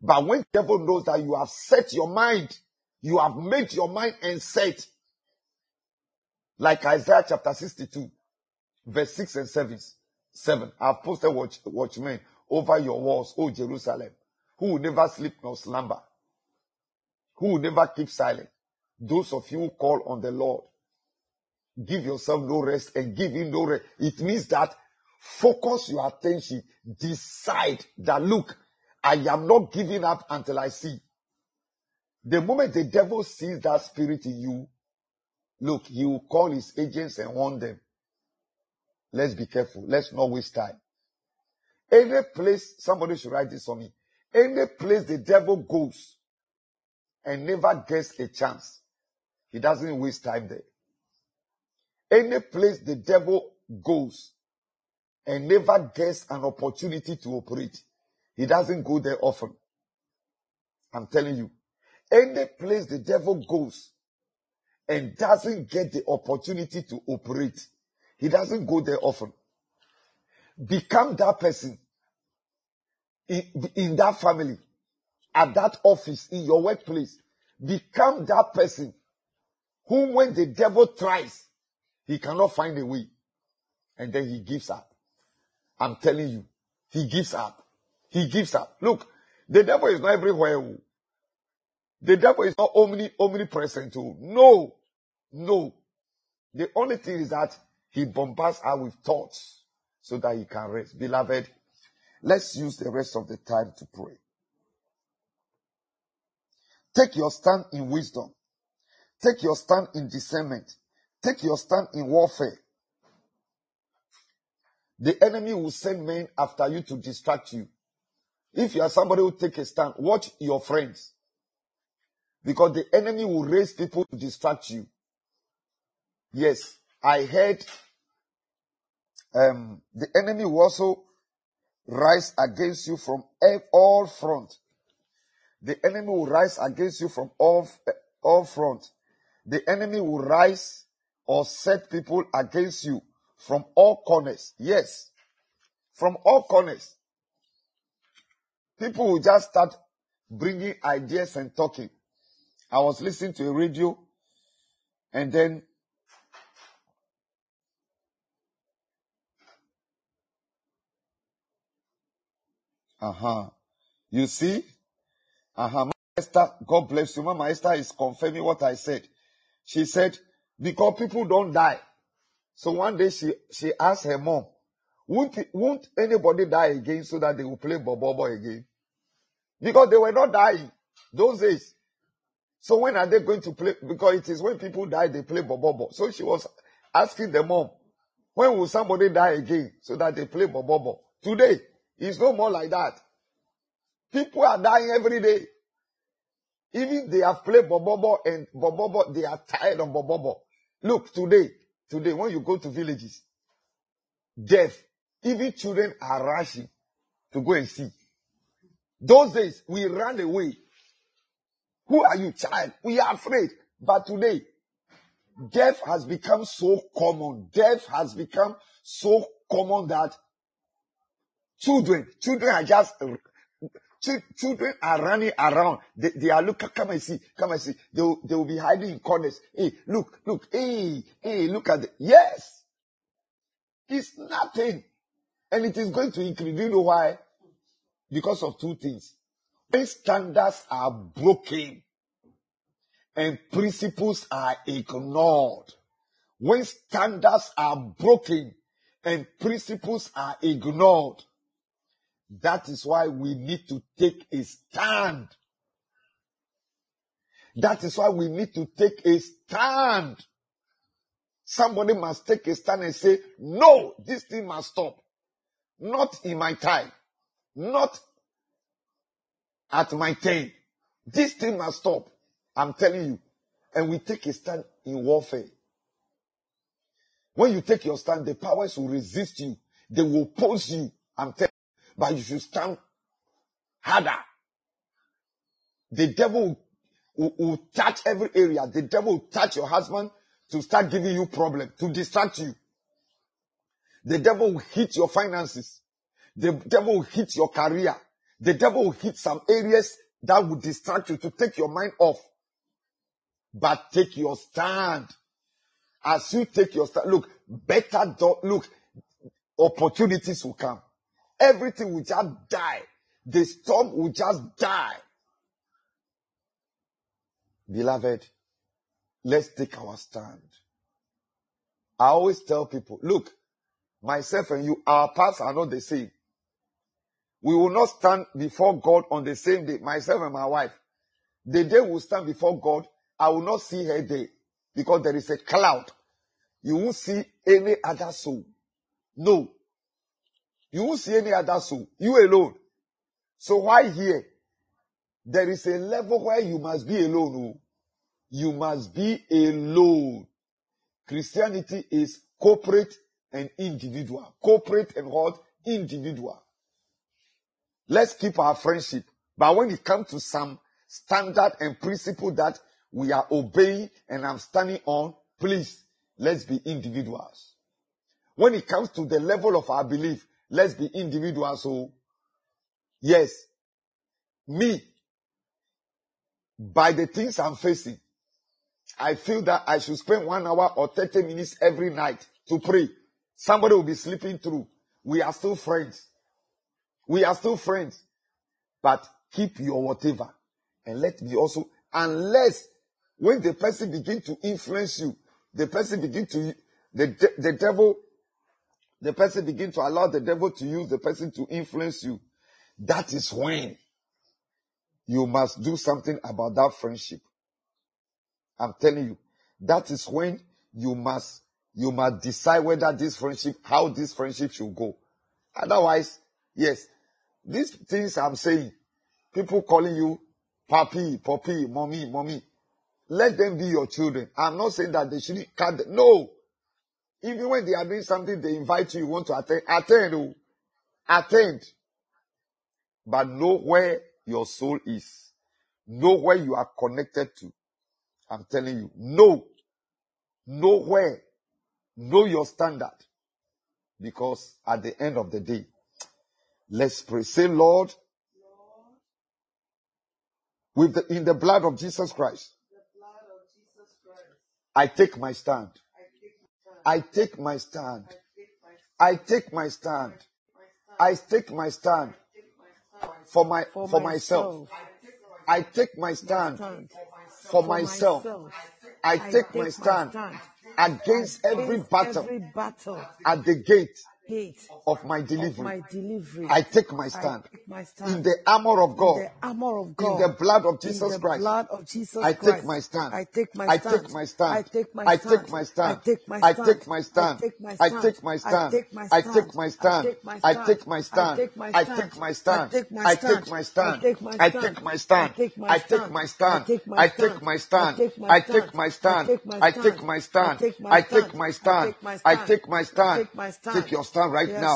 [SPEAKER 2] But when the devil knows that you have set your mind, you have made your mind and set, like Isaiah chapter sixty-two, verse six and seven. seven. I've posted watch, watchmen over your walls, O Jerusalem, who will never sleep nor slumber, who will never keep silent. Those of you who call on the Lord, give yourself no rest and give him no rest. It means that focus your attention, decide that, look, I am not giving up until I see. The moment the devil sees that spirit in you, look, he will call his agents and warn them. Let's be careful. Let's not waste time. Any place, somebody should write this for me. Any place the devil goes and never gets a chance, he doesn't waste time there. Any place the devil goes and never gets an opportunity to operate, he doesn't go there often. I'm telling you. Any place the devil goes and doesn't get the opportunity to operate, he doesn't go there often. Become that person in, in that family, at that office, in your workplace. Become that person who, when the devil tries, he cannot find a way. And then he gives up. I'm telling you, he gives up. He gives up. Look, the devil is not everywhere. The devil is not omni, omnipresent. No, no. The only thing is that he bombards us with thoughts so that he can rest. Beloved, let's use the rest of the time to pray. Take your stand in wisdom. Take your stand in discernment. Take your stand in warfare. The enemy will send men after you to distract you. If you are somebody who take a stand, watch your friends. Because the enemy will raise people to distract you. Yes, I heard um, the enemy will also rise against you from all front. The enemy will rise against you from all, all front. The enemy will rise or set people against you from all corners. Yes, from all corners. People will just start bringing ideas and talking. I was listening to a radio and then uh-huh. You see? Uh-huh. Mama Esther, God bless you. Mama Esther is confirming what I said. She said, because people don't die. So one day she, she asked her mom, won't, won't anybody die again so that they will play Bobobo again? Because they were not dying those days. So when are they going to play? Because it is when people die, they play Bobobo. So she was asking the mom, when will somebody die again so that they play Bobobo? Today, it's no more like that. People are dying every day. Even they have played Bobobo and Bobobo, they are tired of Bobobo. Look, today, today, when you go to villages, death, even children are rushing to go and see. Those days, we ran away. Who are you, child? We are afraid. But today, death has become so common. Death has become so common that children, children are just, children are running around. They, they are looking, come and see, come and see. They will, they will be hiding in corners. Hey, look, look, hey, hey, look at it. Yes. It's nothing. And it is going to increase. Do you know why? Because of two things. When standards are broken and principles are ignored, when standards are broken and principles are ignored, that is why we need to take a stand. That is why we need to take a stand. Somebody must take a stand and say, no, this thing must stop. Not in my time. Not at my time. This thing must stop. I'm telling you. And we take a stand in warfare. When you take your stand, the powers will resist you. They will oppose you. I'm telling you. But you should stand harder. The devil will, will, will touch every area. The devil will touch your husband to start giving you problems, to distract you. The devil will hit your finances. The devil will hit your career. The devil will hit some areas that will distract you to take your mind off. But take your stand. As you take your stand, look, better do, look, opportunities will come. Everything will just die. The storm will just die. Beloved, let's take our stand. I always tell people, look, myself and you, our paths are not the same. We will not stand before God on the same day, myself and my wife. The day we stand before God, I will not see her there because there is a cloud. You won't see any other soul. No. You won't see any other soul. You alone. So why here? There is a level where you must be alone. You must be alone. Christianity is corporate and individual. Corporate and what? Individual. Let's keep our friendship. But when it comes to some standard and principle that we are obeying and I'm standing on, please, let's be individuals. When it comes to the level of our belief, let's be individuals. So, yes, me, by the things I'm facing, I feel that I should spend one hour or thirty minutes every night to pray. Somebody will be sleeping through. We are still friends. We are still friends. But keep your whatever. And let me also, unless when the person begin to influence you, the person begin to, the, the devil, the person begin to allow the devil to use the person to influence you. That is when you must do something about that friendship. I'm telling you, that is when you must, you must decide whether this friendship, how this friendship should go. Otherwise, yes, these things I'm saying, people calling you papi, poppy, mommy, mommy, let them be your children. I'm not saying that they shouldn't cut them. No. Even when they are doing something, they invite you, you want to attend, attend, oh, attend. But know where your soul is. Know where you are connected to. I'm telling you, know. Know where. Know your standard. Because at the end of the day, let's pray. Say, Lord, with the, in the blood of Jesus Christ, I take my stand. I take my stand. I take my stand. I take my stand for my for myself. I take my stand for myself. I take my stand against every battle at the gate of my delivery. I take my stand in the armor of God, in the blood of Jesus Christ. I take my stand. I take my stand. I take my stand. I take my stand. I take my stand. I take my stand. I take my stand. I take my stand. I take my stand. I take my stand. I take my stand. I take my stand. I take my stand. I take my stand. I take my stand. I take my stand. Take your stand right now.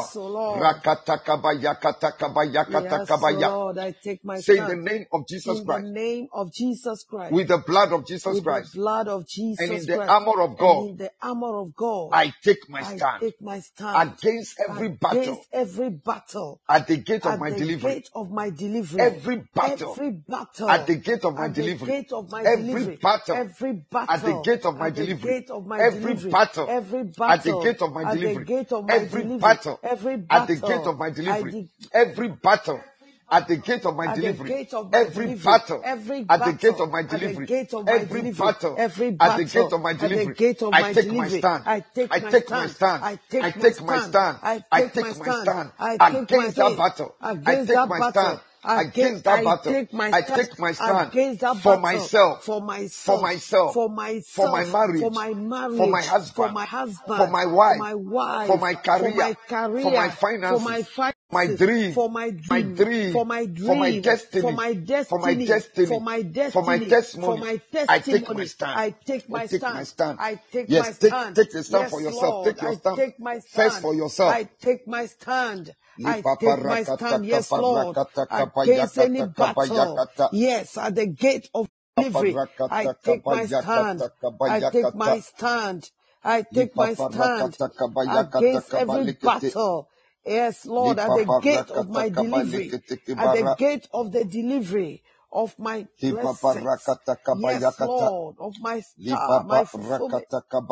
[SPEAKER 2] Say in the name of Jesus Christ.
[SPEAKER 3] In the name of Jesus Christ.
[SPEAKER 2] With the blood of Jesus Christ.
[SPEAKER 3] The blood of Jesus
[SPEAKER 2] and in the
[SPEAKER 3] Christ.
[SPEAKER 2] armor of God.
[SPEAKER 3] And in the armor of God.
[SPEAKER 2] I take my stand.
[SPEAKER 3] I take my stand
[SPEAKER 2] against every battle.
[SPEAKER 3] Against every battle.
[SPEAKER 2] At the gate of
[SPEAKER 3] at
[SPEAKER 2] my
[SPEAKER 3] the
[SPEAKER 2] delivery.
[SPEAKER 3] Gate of my delivery.
[SPEAKER 2] Every battle.
[SPEAKER 3] Every battle.
[SPEAKER 2] At the gate of my
[SPEAKER 3] at
[SPEAKER 2] delivery.
[SPEAKER 3] The gate of my
[SPEAKER 2] every
[SPEAKER 3] delivery.
[SPEAKER 2] battle.
[SPEAKER 3] Every battle.
[SPEAKER 2] At the gate of my
[SPEAKER 3] at
[SPEAKER 2] delivery.
[SPEAKER 3] The gate of my
[SPEAKER 2] every
[SPEAKER 3] delivery.
[SPEAKER 2] battle.
[SPEAKER 3] Every battle.
[SPEAKER 2] At the gate of my
[SPEAKER 3] at
[SPEAKER 2] delivery.
[SPEAKER 3] The gate of my
[SPEAKER 2] every
[SPEAKER 3] delivery.
[SPEAKER 2] battle.
[SPEAKER 3] Every battle.
[SPEAKER 2] At the gate of my delivery.
[SPEAKER 3] De-
[SPEAKER 2] every battle. At the gate of my
[SPEAKER 3] at
[SPEAKER 2] delivery.
[SPEAKER 3] The gate of my
[SPEAKER 2] every
[SPEAKER 3] delivery.
[SPEAKER 2] battle.
[SPEAKER 3] Every
[SPEAKER 2] at the gate
[SPEAKER 3] battle.
[SPEAKER 2] of my delivery.
[SPEAKER 3] At the gate of my
[SPEAKER 2] every
[SPEAKER 3] delivery.
[SPEAKER 2] battle.
[SPEAKER 3] Every
[SPEAKER 2] at
[SPEAKER 3] battle.
[SPEAKER 2] the gate of my
[SPEAKER 3] At the
[SPEAKER 2] delivery.
[SPEAKER 3] gate of
[SPEAKER 2] I
[SPEAKER 3] my
[SPEAKER 2] take
[SPEAKER 3] delivery.
[SPEAKER 2] my stand.
[SPEAKER 3] I take
[SPEAKER 2] I
[SPEAKER 3] my
[SPEAKER 2] take
[SPEAKER 3] stand.
[SPEAKER 2] my stand.
[SPEAKER 3] I take
[SPEAKER 2] I
[SPEAKER 3] my
[SPEAKER 2] take my
[SPEAKER 3] stand.
[SPEAKER 2] stand.
[SPEAKER 3] I
[SPEAKER 2] I
[SPEAKER 3] take
[SPEAKER 2] take
[SPEAKER 3] my
[SPEAKER 2] my
[SPEAKER 3] stand.
[SPEAKER 2] stand.
[SPEAKER 3] I take
[SPEAKER 2] Against
[SPEAKER 3] my
[SPEAKER 2] that battle. I
[SPEAKER 3] Against
[SPEAKER 2] take
[SPEAKER 3] that
[SPEAKER 2] my
[SPEAKER 3] battle.
[SPEAKER 2] stand. Against that
[SPEAKER 3] I
[SPEAKER 2] battle.
[SPEAKER 3] take my
[SPEAKER 2] I
[SPEAKER 3] stand.
[SPEAKER 2] take my stand.
[SPEAKER 3] Against that
[SPEAKER 2] for
[SPEAKER 3] battle.
[SPEAKER 2] myself.
[SPEAKER 3] For myself.
[SPEAKER 2] For myself.
[SPEAKER 3] For myself.
[SPEAKER 2] For my marriage.
[SPEAKER 3] For my marriage.
[SPEAKER 2] For my husband.
[SPEAKER 3] For my husband.
[SPEAKER 2] For my wife.
[SPEAKER 3] For my wife.
[SPEAKER 2] For my career.
[SPEAKER 3] For my career.
[SPEAKER 2] For my finances.
[SPEAKER 3] For my finances.
[SPEAKER 2] My dream,
[SPEAKER 3] for my dream,
[SPEAKER 2] my dream,
[SPEAKER 3] for my dream,
[SPEAKER 2] for my destiny,
[SPEAKER 3] for my destiny,
[SPEAKER 2] for my destiny,
[SPEAKER 3] for my destiny,
[SPEAKER 2] for my testimony,
[SPEAKER 3] for my testimony.
[SPEAKER 2] I take my stand.
[SPEAKER 3] I take my
[SPEAKER 2] I take
[SPEAKER 3] stand.
[SPEAKER 2] my stand.
[SPEAKER 3] I take
[SPEAKER 2] yes,
[SPEAKER 3] my
[SPEAKER 2] take,
[SPEAKER 3] stand.
[SPEAKER 2] Take the stand
[SPEAKER 3] yes,
[SPEAKER 2] for yourself.
[SPEAKER 3] Lord,
[SPEAKER 2] take your
[SPEAKER 3] I
[SPEAKER 2] stand.
[SPEAKER 3] Take my stand.
[SPEAKER 2] First for yourself.
[SPEAKER 3] I take my stand. I take my stand. Yes, Lord. Against any battle. Yes, at the gate of delivery. I take my stand. I take my stand. I take my stand against every battle Yes, Lord, at the gate of my delivery, at the gate of the delivery of my blessings. Yes, Lord, of my star, my fulfillment.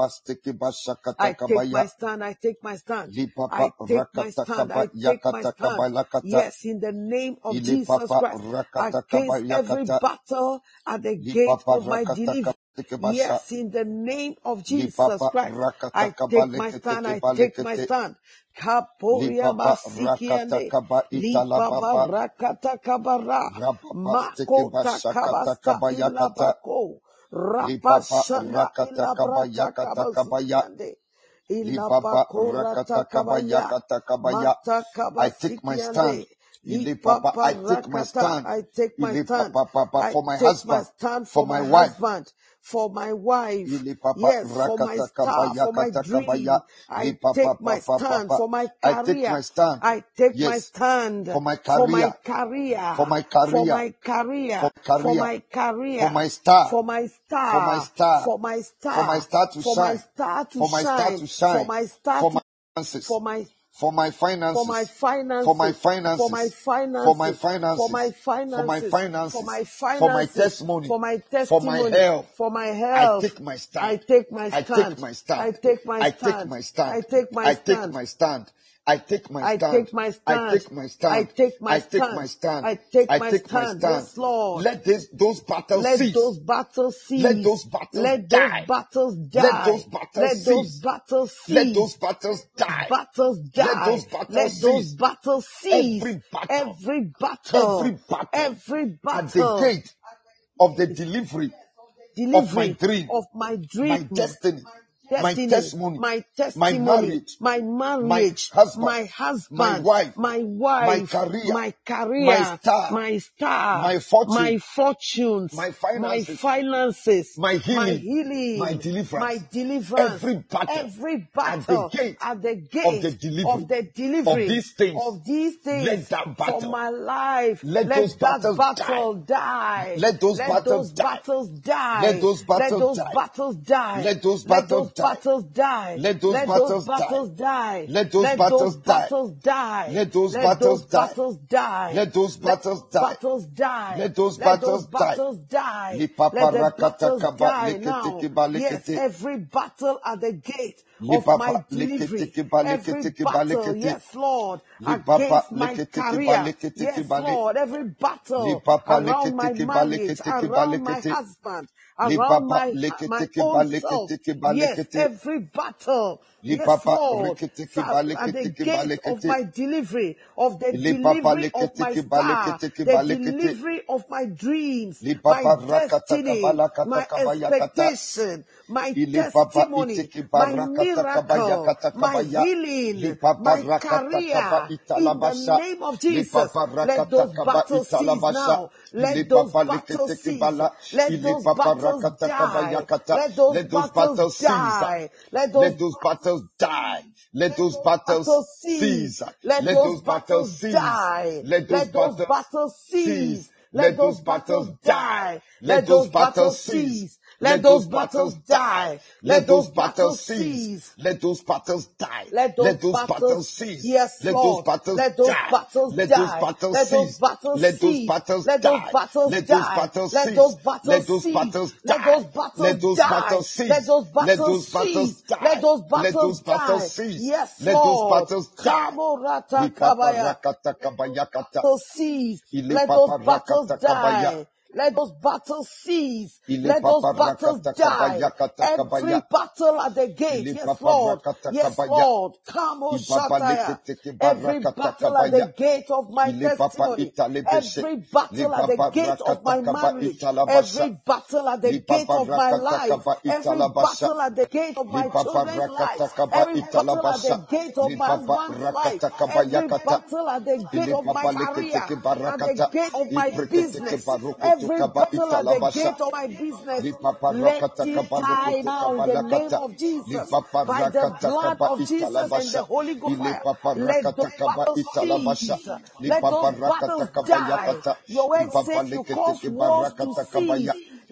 [SPEAKER 3] I take my stand, I take my stand. I take my stand, I take my stand. Yes, in the name of Jesus Christ, against every battle at the gate of my delivery. Yes, in the name of Jesus Christ, I take my stand, I take my stand. Kaporia masikiane, lipa barakata kabara, makota kabasta ilabako, rapashana ilabrata kabasikiane, ilabako kabaya, mata kabasikiane.
[SPEAKER 2] I take my stand.
[SPEAKER 3] I take my stand. For my husband. For my husband. For my wife. Yes, for my star. For my dream. I take my stand. For my career. I take my stand.
[SPEAKER 2] For my
[SPEAKER 3] For my
[SPEAKER 2] career.
[SPEAKER 3] career.
[SPEAKER 2] For my career.
[SPEAKER 3] For my career. For my career.
[SPEAKER 2] For my star.
[SPEAKER 3] For my star.
[SPEAKER 2] For my star.
[SPEAKER 3] For my star.
[SPEAKER 2] For my star to
[SPEAKER 3] For my
[SPEAKER 2] shine.
[SPEAKER 3] star to
[SPEAKER 2] For my star
[SPEAKER 3] shine.
[SPEAKER 2] to shine.
[SPEAKER 3] For my star
[SPEAKER 2] For
[SPEAKER 3] to
[SPEAKER 2] my finances.
[SPEAKER 3] For my
[SPEAKER 2] For my finances.
[SPEAKER 3] For my finances.
[SPEAKER 2] For my finances.
[SPEAKER 3] For my finances.
[SPEAKER 2] For my finances.
[SPEAKER 3] For my finances.
[SPEAKER 2] For my finances.
[SPEAKER 3] For my finances.
[SPEAKER 2] For my testimony.
[SPEAKER 3] For my
[SPEAKER 2] For
[SPEAKER 3] testimony.
[SPEAKER 2] my health.
[SPEAKER 3] For my
[SPEAKER 2] I
[SPEAKER 3] health.
[SPEAKER 2] take my stand.
[SPEAKER 3] I take my
[SPEAKER 2] I
[SPEAKER 3] stand.
[SPEAKER 2] take my stand.
[SPEAKER 3] I take my
[SPEAKER 2] I
[SPEAKER 3] stand.
[SPEAKER 2] take my stand.
[SPEAKER 3] I take my
[SPEAKER 2] I take
[SPEAKER 3] stand.
[SPEAKER 2] my stand. I take my
[SPEAKER 3] I
[SPEAKER 2] stand.
[SPEAKER 3] take my stand.
[SPEAKER 2] I take my stand.
[SPEAKER 3] I take my
[SPEAKER 2] I take
[SPEAKER 3] stand.
[SPEAKER 2] my stand.
[SPEAKER 3] I take
[SPEAKER 2] I
[SPEAKER 3] my
[SPEAKER 2] take my
[SPEAKER 3] stand.
[SPEAKER 2] stand.
[SPEAKER 3] Yes, Lord.
[SPEAKER 2] Let this those battles
[SPEAKER 3] Let
[SPEAKER 2] cease.
[SPEAKER 3] those battles cease.
[SPEAKER 2] Let those battles
[SPEAKER 3] Let
[SPEAKER 2] die.
[SPEAKER 3] those battles die.
[SPEAKER 2] Let those battles
[SPEAKER 3] Let those
[SPEAKER 2] cease.
[SPEAKER 3] battles cease.
[SPEAKER 2] Let those battles die.
[SPEAKER 3] Battles die.
[SPEAKER 2] Let those battles
[SPEAKER 3] Let those
[SPEAKER 2] cease.
[SPEAKER 3] battles cease.
[SPEAKER 2] Every battle.
[SPEAKER 3] Every battle.
[SPEAKER 2] Every battle.
[SPEAKER 3] Every battle.
[SPEAKER 2] At the gate of the delivery,
[SPEAKER 3] Delivery
[SPEAKER 2] of my dream,
[SPEAKER 3] of my dream,
[SPEAKER 2] my destiny,
[SPEAKER 3] Destiny,
[SPEAKER 2] my testimony,
[SPEAKER 3] my testimony,
[SPEAKER 2] my marriage,
[SPEAKER 3] my marriage,
[SPEAKER 2] my husband,
[SPEAKER 3] my husband,
[SPEAKER 2] my wife,
[SPEAKER 3] my wife,
[SPEAKER 2] my career,
[SPEAKER 3] my career,
[SPEAKER 2] my star,
[SPEAKER 3] my star,
[SPEAKER 2] my fortune,
[SPEAKER 3] my fortunes,
[SPEAKER 2] my
[SPEAKER 3] my
[SPEAKER 2] finances,
[SPEAKER 3] finances,
[SPEAKER 2] my healing,
[SPEAKER 3] my healing,
[SPEAKER 2] my deliverance,
[SPEAKER 3] my deliverance,
[SPEAKER 2] every battle,
[SPEAKER 3] every
[SPEAKER 2] at the
[SPEAKER 3] battle
[SPEAKER 2] gate,
[SPEAKER 3] at the gate
[SPEAKER 2] of the delivery,
[SPEAKER 3] of the delivery
[SPEAKER 2] of these things,
[SPEAKER 3] of these things
[SPEAKER 2] let that battle,
[SPEAKER 3] for my life,
[SPEAKER 2] let,
[SPEAKER 3] let
[SPEAKER 2] those
[SPEAKER 3] that
[SPEAKER 2] battles
[SPEAKER 3] battle die. die.
[SPEAKER 2] Let those
[SPEAKER 3] Let
[SPEAKER 2] battles
[SPEAKER 3] those
[SPEAKER 2] die.
[SPEAKER 3] battles die.
[SPEAKER 2] Let those
[SPEAKER 3] Let
[SPEAKER 2] battles
[SPEAKER 3] those
[SPEAKER 2] die.
[SPEAKER 3] battles die.
[SPEAKER 2] Let those
[SPEAKER 3] Let
[SPEAKER 2] battles
[SPEAKER 3] those
[SPEAKER 2] die.
[SPEAKER 3] battles die.
[SPEAKER 2] Let those
[SPEAKER 3] Let
[SPEAKER 2] battles
[SPEAKER 3] those battles die.
[SPEAKER 2] Let those
[SPEAKER 3] Let
[SPEAKER 2] battles
[SPEAKER 3] those
[SPEAKER 2] die.
[SPEAKER 3] battles die.
[SPEAKER 2] Let those
[SPEAKER 3] Let
[SPEAKER 2] battles
[SPEAKER 3] those
[SPEAKER 2] die.
[SPEAKER 3] battles die.
[SPEAKER 2] Let those battles die.
[SPEAKER 3] battles die.
[SPEAKER 2] Let those
[SPEAKER 3] Let
[SPEAKER 2] battles
[SPEAKER 3] those battles die.
[SPEAKER 2] Li
[SPEAKER 3] Let
[SPEAKER 2] papa
[SPEAKER 3] the
[SPEAKER 2] rakata
[SPEAKER 3] battles
[SPEAKER 2] kaba
[SPEAKER 3] die
[SPEAKER 2] lekete
[SPEAKER 3] now.
[SPEAKER 2] kiba
[SPEAKER 3] Yes,
[SPEAKER 2] lekete.
[SPEAKER 3] every battle at the gate
[SPEAKER 2] Li
[SPEAKER 3] of
[SPEAKER 2] papa
[SPEAKER 3] my
[SPEAKER 2] lekete
[SPEAKER 3] delivery.
[SPEAKER 2] kiba
[SPEAKER 3] Every
[SPEAKER 2] lekete kiba
[SPEAKER 3] battle,
[SPEAKER 2] lekete.
[SPEAKER 3] yes, Lord,
[SPEAKER 2] Li papa
[SPEAKER 3] against my
[SPEAKER 2] lekete kiba
[SPEAKER 3] career.
[SPEAKER 2] lekete
[SPEAKER 3] Yes,
[SPEAKER 2] kiba le.
[SPEAKER 3] Lord, every
[SPEAKER 2] Li
[SPEAKER 3] battle
[SPEAKER 2] papa
[SPEAKER 3] around my
[SPEAKER 2] lekete kiba
[SPEAKER 3] marriage,
[SPEAKER 2] lekete kiba
[SPEAKER 3] around my
[SPEAKER 2] lekete.
[SPEAKER 3] husband,
[SPEAKER 2] Li
[SPEAKER 3] around
[SPEAKER 2] papa
[SPEAKER 3] my
[SPEAKER 2] lekete
[SPEAKER 3] my
[SPEAKER 2] kiba
[SPEAKER 3] own
[SPEAKER 2] lekete
[SPEAKER 3] self.
[SPEAKER 2] kiba
[SPEAKER 3] Yes,
[SPEAKER 2] lekete.
[SPEAKER 3] every battle.
[SPEAKER 2] Li
[SPEAKER 3] Yes,
[SPEAKER 2] papa
[SPEAKER 3] Lord,
[SPEAKER 2] rekete
[SPEAKER 3] Sir,
[SPEAKER 2] kiba
[SPEAKER 3] at the
[SPEAKER 2] lekete kiba
[SPEAKER 3] gate of
[SPEAKER 2] lekete.
[SPEAKER 3] my delivery, of the
[SPEAKER 2] Li papa
[SPEAKER 3] delivery of
[SPEAKER 2] lekete
[SPEAKER 3] my
[SPEAKER 2] kiba
[SPEAKER 3] star,
[SPEAKER 2] lekete
[SPEAKER 3] the
[SPEAKER 2] kiba lekete.
[SPEAKER 3] delivery of my dreams,
[SPEAKER 2] Li
[SPEAKER 3] my
[SPEAKER 2] papa rakata kaba
[SPEAKER 3] destiny,
[SPEAKER 2] lakata
[SPEAKER 3] my
[SPEAKER 2] kaba yakata.
[SPEAKER 3] expectation, my
[SPEAKER 2] Ili papa
[SPEAKER 3] testimony,
[SPEAKER 2] itiki
[SPEAKER 3] my
[SPEAKER 2] barakata kabaya
[SPEAKER 3] miracle,
[SPEAKER 2] kata
[SPEAKER 3] my
[SPEAKER 2] kabaya. Li
[SPEAKER 3] healing,
[SPEAKER 2] papa
[SPEAKER 3] my
[SPEAKER 2] rakata kaba
[SPEAKER 3] career. In the
[SPEAKER 2] italabasha.
[SPEAKER 3] name of
[SPEAKER 2] Li
[SPEAKER 3] Jesus,
[SPEAKER 2] papa
[SPEAKER 3] let
[SPEAKER 2] rakata
[SPEAKER 3] those
[SPEAKER 2] kaba
[SPEAKER 3] battles cease
[SPEAKER 2] italabasha.
[SPEAKER 3] now.
[SPEAKER 2] Ili
[SPEAKER 3] Let those
[SPEAKER 2] papa
[SPEAKER 3] battles
[SPEAKER 2] likitiki
[SPEAKER 3] cease.
[SPEAKER 2] bala.
[SPEAKER 3] Let
[SPEAKER 2] Ili
[SPEAKER 3] those
[SPEAKER 2] papa
[SPEAKER 3] battles
[SPEAKER 2] rakata kabaya
[SPEAKER 3] die.
[SPEAKER 2] kata.
[SPEAKER 3] Let those
[SPEAKER 2] Let those
[SPEAKER 3] battles
[SPEAKER 2] battles cease.
[SPEAKER 3] die. Let those
[SPEAKER 2] Let those battles die. Let those
[SPEAKER 3] battles
[SPEAKER 2] battles
[SPEAKER 3] cease.
[SPEAKER 2] cease.
[SPEAKER 3] Let
[SPEAKER 2] Let
[SPEAKER 3] those
[SPEAKER 2] those battles
[SPEAKER 3] battles
[SPEAKER 2] cease.
[SPEAKER 3] die.
[SPEAKER 2] Let those
[SPEAKER 3] Let those
[SPEAKER 2] battles
[SPEAKER 3] battles
[SPEAKER 2] cease.
[SPEAKER 3] cease.
[SPEAKER 2] Let
[SPEAKER 3] Let
[SPEAKER 2] those
[SPEAKER 3] those
[SPEAKER 2] battles
[SPEAKER 3] battles
[SPEAKER 2] die.
[SPEAKER 3] die.
[SPEAKER 2] Let
[SPEAKER 3] Let
[SPEAKER 2] those
[SPEAKER 3] those
[SPEAKER 2] battles
[SPEAKER 3] battles
[SPEAKER 2] cease.
[SPEAKER 3] cease.
[SPEAKER 2] Let
[SPEAKER 3] Let
[SPEAKER 2] those
[SPEAKER 3] those
[SPEAKER 2] battles
[SPEAKER 3] battles
[SPEAKER 2] die.
[SPEAKER 3] die.
[SPEAKER 2] Let
[SPEAKER 3] Let
[SPEAKER 2] those
[SPEAKER 3] those
[SPEAKER 2] battles
[SPEAKER 3] battles
[SPEAKER 2] cease.
[SPEAKER 3] cease.
[SPEAKER 2] Let those battles die.
[SPEAKER 3] Let those
[SPEAKER 2] Let those battles
[SPEAKER 3] battles,
[SPEAKER 2] cease.
[SPEAKER 3] yes,
[SPEAKER 2] Let those
[SPEAKER 3] Lord.
[SPEAKER 2] battles
[SPEAKER 3] Let those
[SPEAKER 2] die.
[SPEAKER 3] battles
[SPEAKER 2] Let those
[SPEAKER 3] die.
[SPEAKER 2] battles
[SPEAKER 3] Let those
[SPEAKER 2] cease.
[SPEAKER 3] battles
[SPEAKER 2] Let those
[SPEAKER 3] cease.
[SPEAKER 2] battles
[SPEAKER 3] Let those
[SPEAKER 2] die.
[SPEAKER 3] battles
[SPEAKER 2] Let those
[SPEAKER 3] die.
[SPEAKER 2] battles
[SPEAKER 3] Let
[SPEAKER 2] cease.
[SPEAKER 3] those battles
[SPEAKER 2] Let those
[SPEAKER 3] cease.
[SPEAKER 2] battles
[SPEAKER 3] Let
[SPEAKER 2] die.
[SPEAKER 3] those battles
[SPEAKER 2] Let those
[SPEAKER 3] die.
[SPEAKER 2] battles cease.
[SPEAKER 3] Let those
[SPEAKER 2] Let
[SPEAKER 3] battles
[SPEAKER 2] those battles
[SPEAKER 3] cease.
[SPEAKER 2] die.
[SPEAKER 3] Let those
[SPEAKER 2] Let
[SPEAKER 3] battles
[SPEAKER 2] those battles
[SPEAKER 3] die.
[SPEAKER 2] cease.
[SPEAKER 3] Yes,
[SPEAKER 2] Let those
[SPEAKER 3] Lord.
[SPEAKER 2] battles die.
[SPEAKER 3] Kamorata
[SPEAKER 2] Li papa
[SPEAKER 3] kabaya.
[SPEAKER 2] rakata kabayakata.
[SPEAKER 3] Battles cease.
[SPEAKER 2] Ili
[SPEAKER 3] Let those
[SPEAKER 2] papa
[SPEAKER 3] battles
[SPEAKER 2] rakata kabaya.
[SPEAKER 3] die. Let those battles cease.
[SPEAKER 2] Ili
[SPEAKER 3] Let those
[SPEAKER 2] papa
[SPEAKER 3] battles
[SPEAKER 2] rakata
[SPEAKER 3] die.
[SPEAKER 2] kabayakata
[SPEAKER 3] Every
[SPEAKER 2] kabaya.
[SPEAKER 3] battle at the gate.
[SPEAKER 2] Ili
[SPEAKER 3] Yes,
[SPEAKER 2] papa
[SPEAKER 3] Lord.
[SPEAKER 2] rakata
[SPEAKER 3] Yes,
[SPEAKER 2] kabaya.
[SPEAKER 3] Lord. Kamo
[SPEAKER 2] Ibaba
[SPEAKER 3] Shataya.
[SPEAKER 2] lekete
[SPEAKER 3] Every
[SPEAKER 2] barakata
[SPEAKER 3] battle at the
[SPEAKER 2] kabaya.
[SPEAKER 3] gate of my
[SPEAKER 2] Ili papa
[SPEAKER 3] testimony.
[SPEAKER 2] italebeshe.
[SPEAKER 3] Every
[SPEAKER 2] Li
[SPEAKER 3] battle at the
[SPEAKER 2] baba
[SPEAKER 3] gate of
[SPEAKER 2] rakata
[SPEAKER 3] my
[SPEAKER 2] kaba
[SPEAKER 3] marriage.
[SPEAKER 2] italabasha.
[SPEAKER 3] Every battle at the
[SPEAKER 2] Li
[SPEAKER 3] gate
[SPEAKER 2] baba
[SPEAKER 3] of my
[SPEAKER 2] rakata
[SPEAKER 3] life.
[SPEAKER 2] kaba
[SPEAKER 3] Every
[SPEAKER 2] italabasha.
[SPEAKER 3] battle at the gate of
[SPEAKER 2] Li
[SPEAKER 3] my
[SPEAKER 2] baba
[SPEAKER 3] children's
[SPEAKER 2] rakata
[SPEAKER 3] life.
[SPEAKER 2] kaba
[SPEAKER 3] Every battle at the
[SPEAKER 2] italabasha.
[SPEAKER 3] gate of
[SPEAKER 2] Li
[SPEAKER 3] my
[SPEAKER 2] baba
[SPEAKER 3] husband's life.
[SPEAKER 2] rakata kaba
[SPEAKER 3] Every
[SPEAKER 2] yakata.
[SPEAKER 3] battle at the gate
[SPEAKER 2] Ili
[SPEAKER 3] of my
[SPEAKER 2] papa lekete
[SPEAKER 3] career. At the
[SPEAKER 2] barakata.
[SPEAKER 3] gate of my
[SPEAKER 2] Iprekete
[SPEAKER 3] business.
[SPEAKER 2] barokoto
[SPEAKER 3] Every
[SPEAKER 2] kaba
[SPEAKER 3] battle at the
[SPEAKER 2] italabasha.
[SPEAKER 3] gate of my business.
[SPEAKER 2] Li papa
[SPEAKER 3] Let
[SPEAKER 2] rakata
[SPEAKER 3] it
[SPEAKER 2] kaba
[SPEAKER 3] die
[SPEAKER 2] rokoto
[SPEAKER 3] now in
[SPEAKER 2] kaba
[SPEAKER 3] the name
[SPEAKER 2] lakata.
[SPEAKER 3] of
[SPEAKER 2] Li
[SPEAKER 3] Jesus.
[SPEAKER 2] papa
[SPEAKER 3] By the
[SPEAKER 2] rakata
[SPEAKER 3] blood
[SPEAKER 2] kaba
[SPEAKER 3] of Jesus and
[SPEAKER 2] italabasha.
[SPEAKER 3] the Holy Ghost
[SPEAKER 2] Ili
[SPEAKER 3] fire.
[SPEAKER 2] papa
[SPEAKER 3] Let those
[SPEAKER 2] rakata kaba
[SPEAKER 3] battles
[SPEAKER 2] italabasha.
[SPEAKER 3] cease.
[SPEAKER 2] Li
[SPEAKER 3] Let those
[SPEAKER 2] papa rakata
[SPEAKER 3] battles
[SPEAKER 2] kaba
[SPEAKER 3] die.
[SPEAKER 2] yakata.
[SPEAKER 3] Your word
[SPEAKER 2] Ibaba
[SPEAKER 3] says you
[SPEAKER 2] lekete
[SPEAKER 3] cause wars to
[SPEAKER 2] barakata kaba
[SPEAKER 3] cease.
[SPEAKER 2] ya.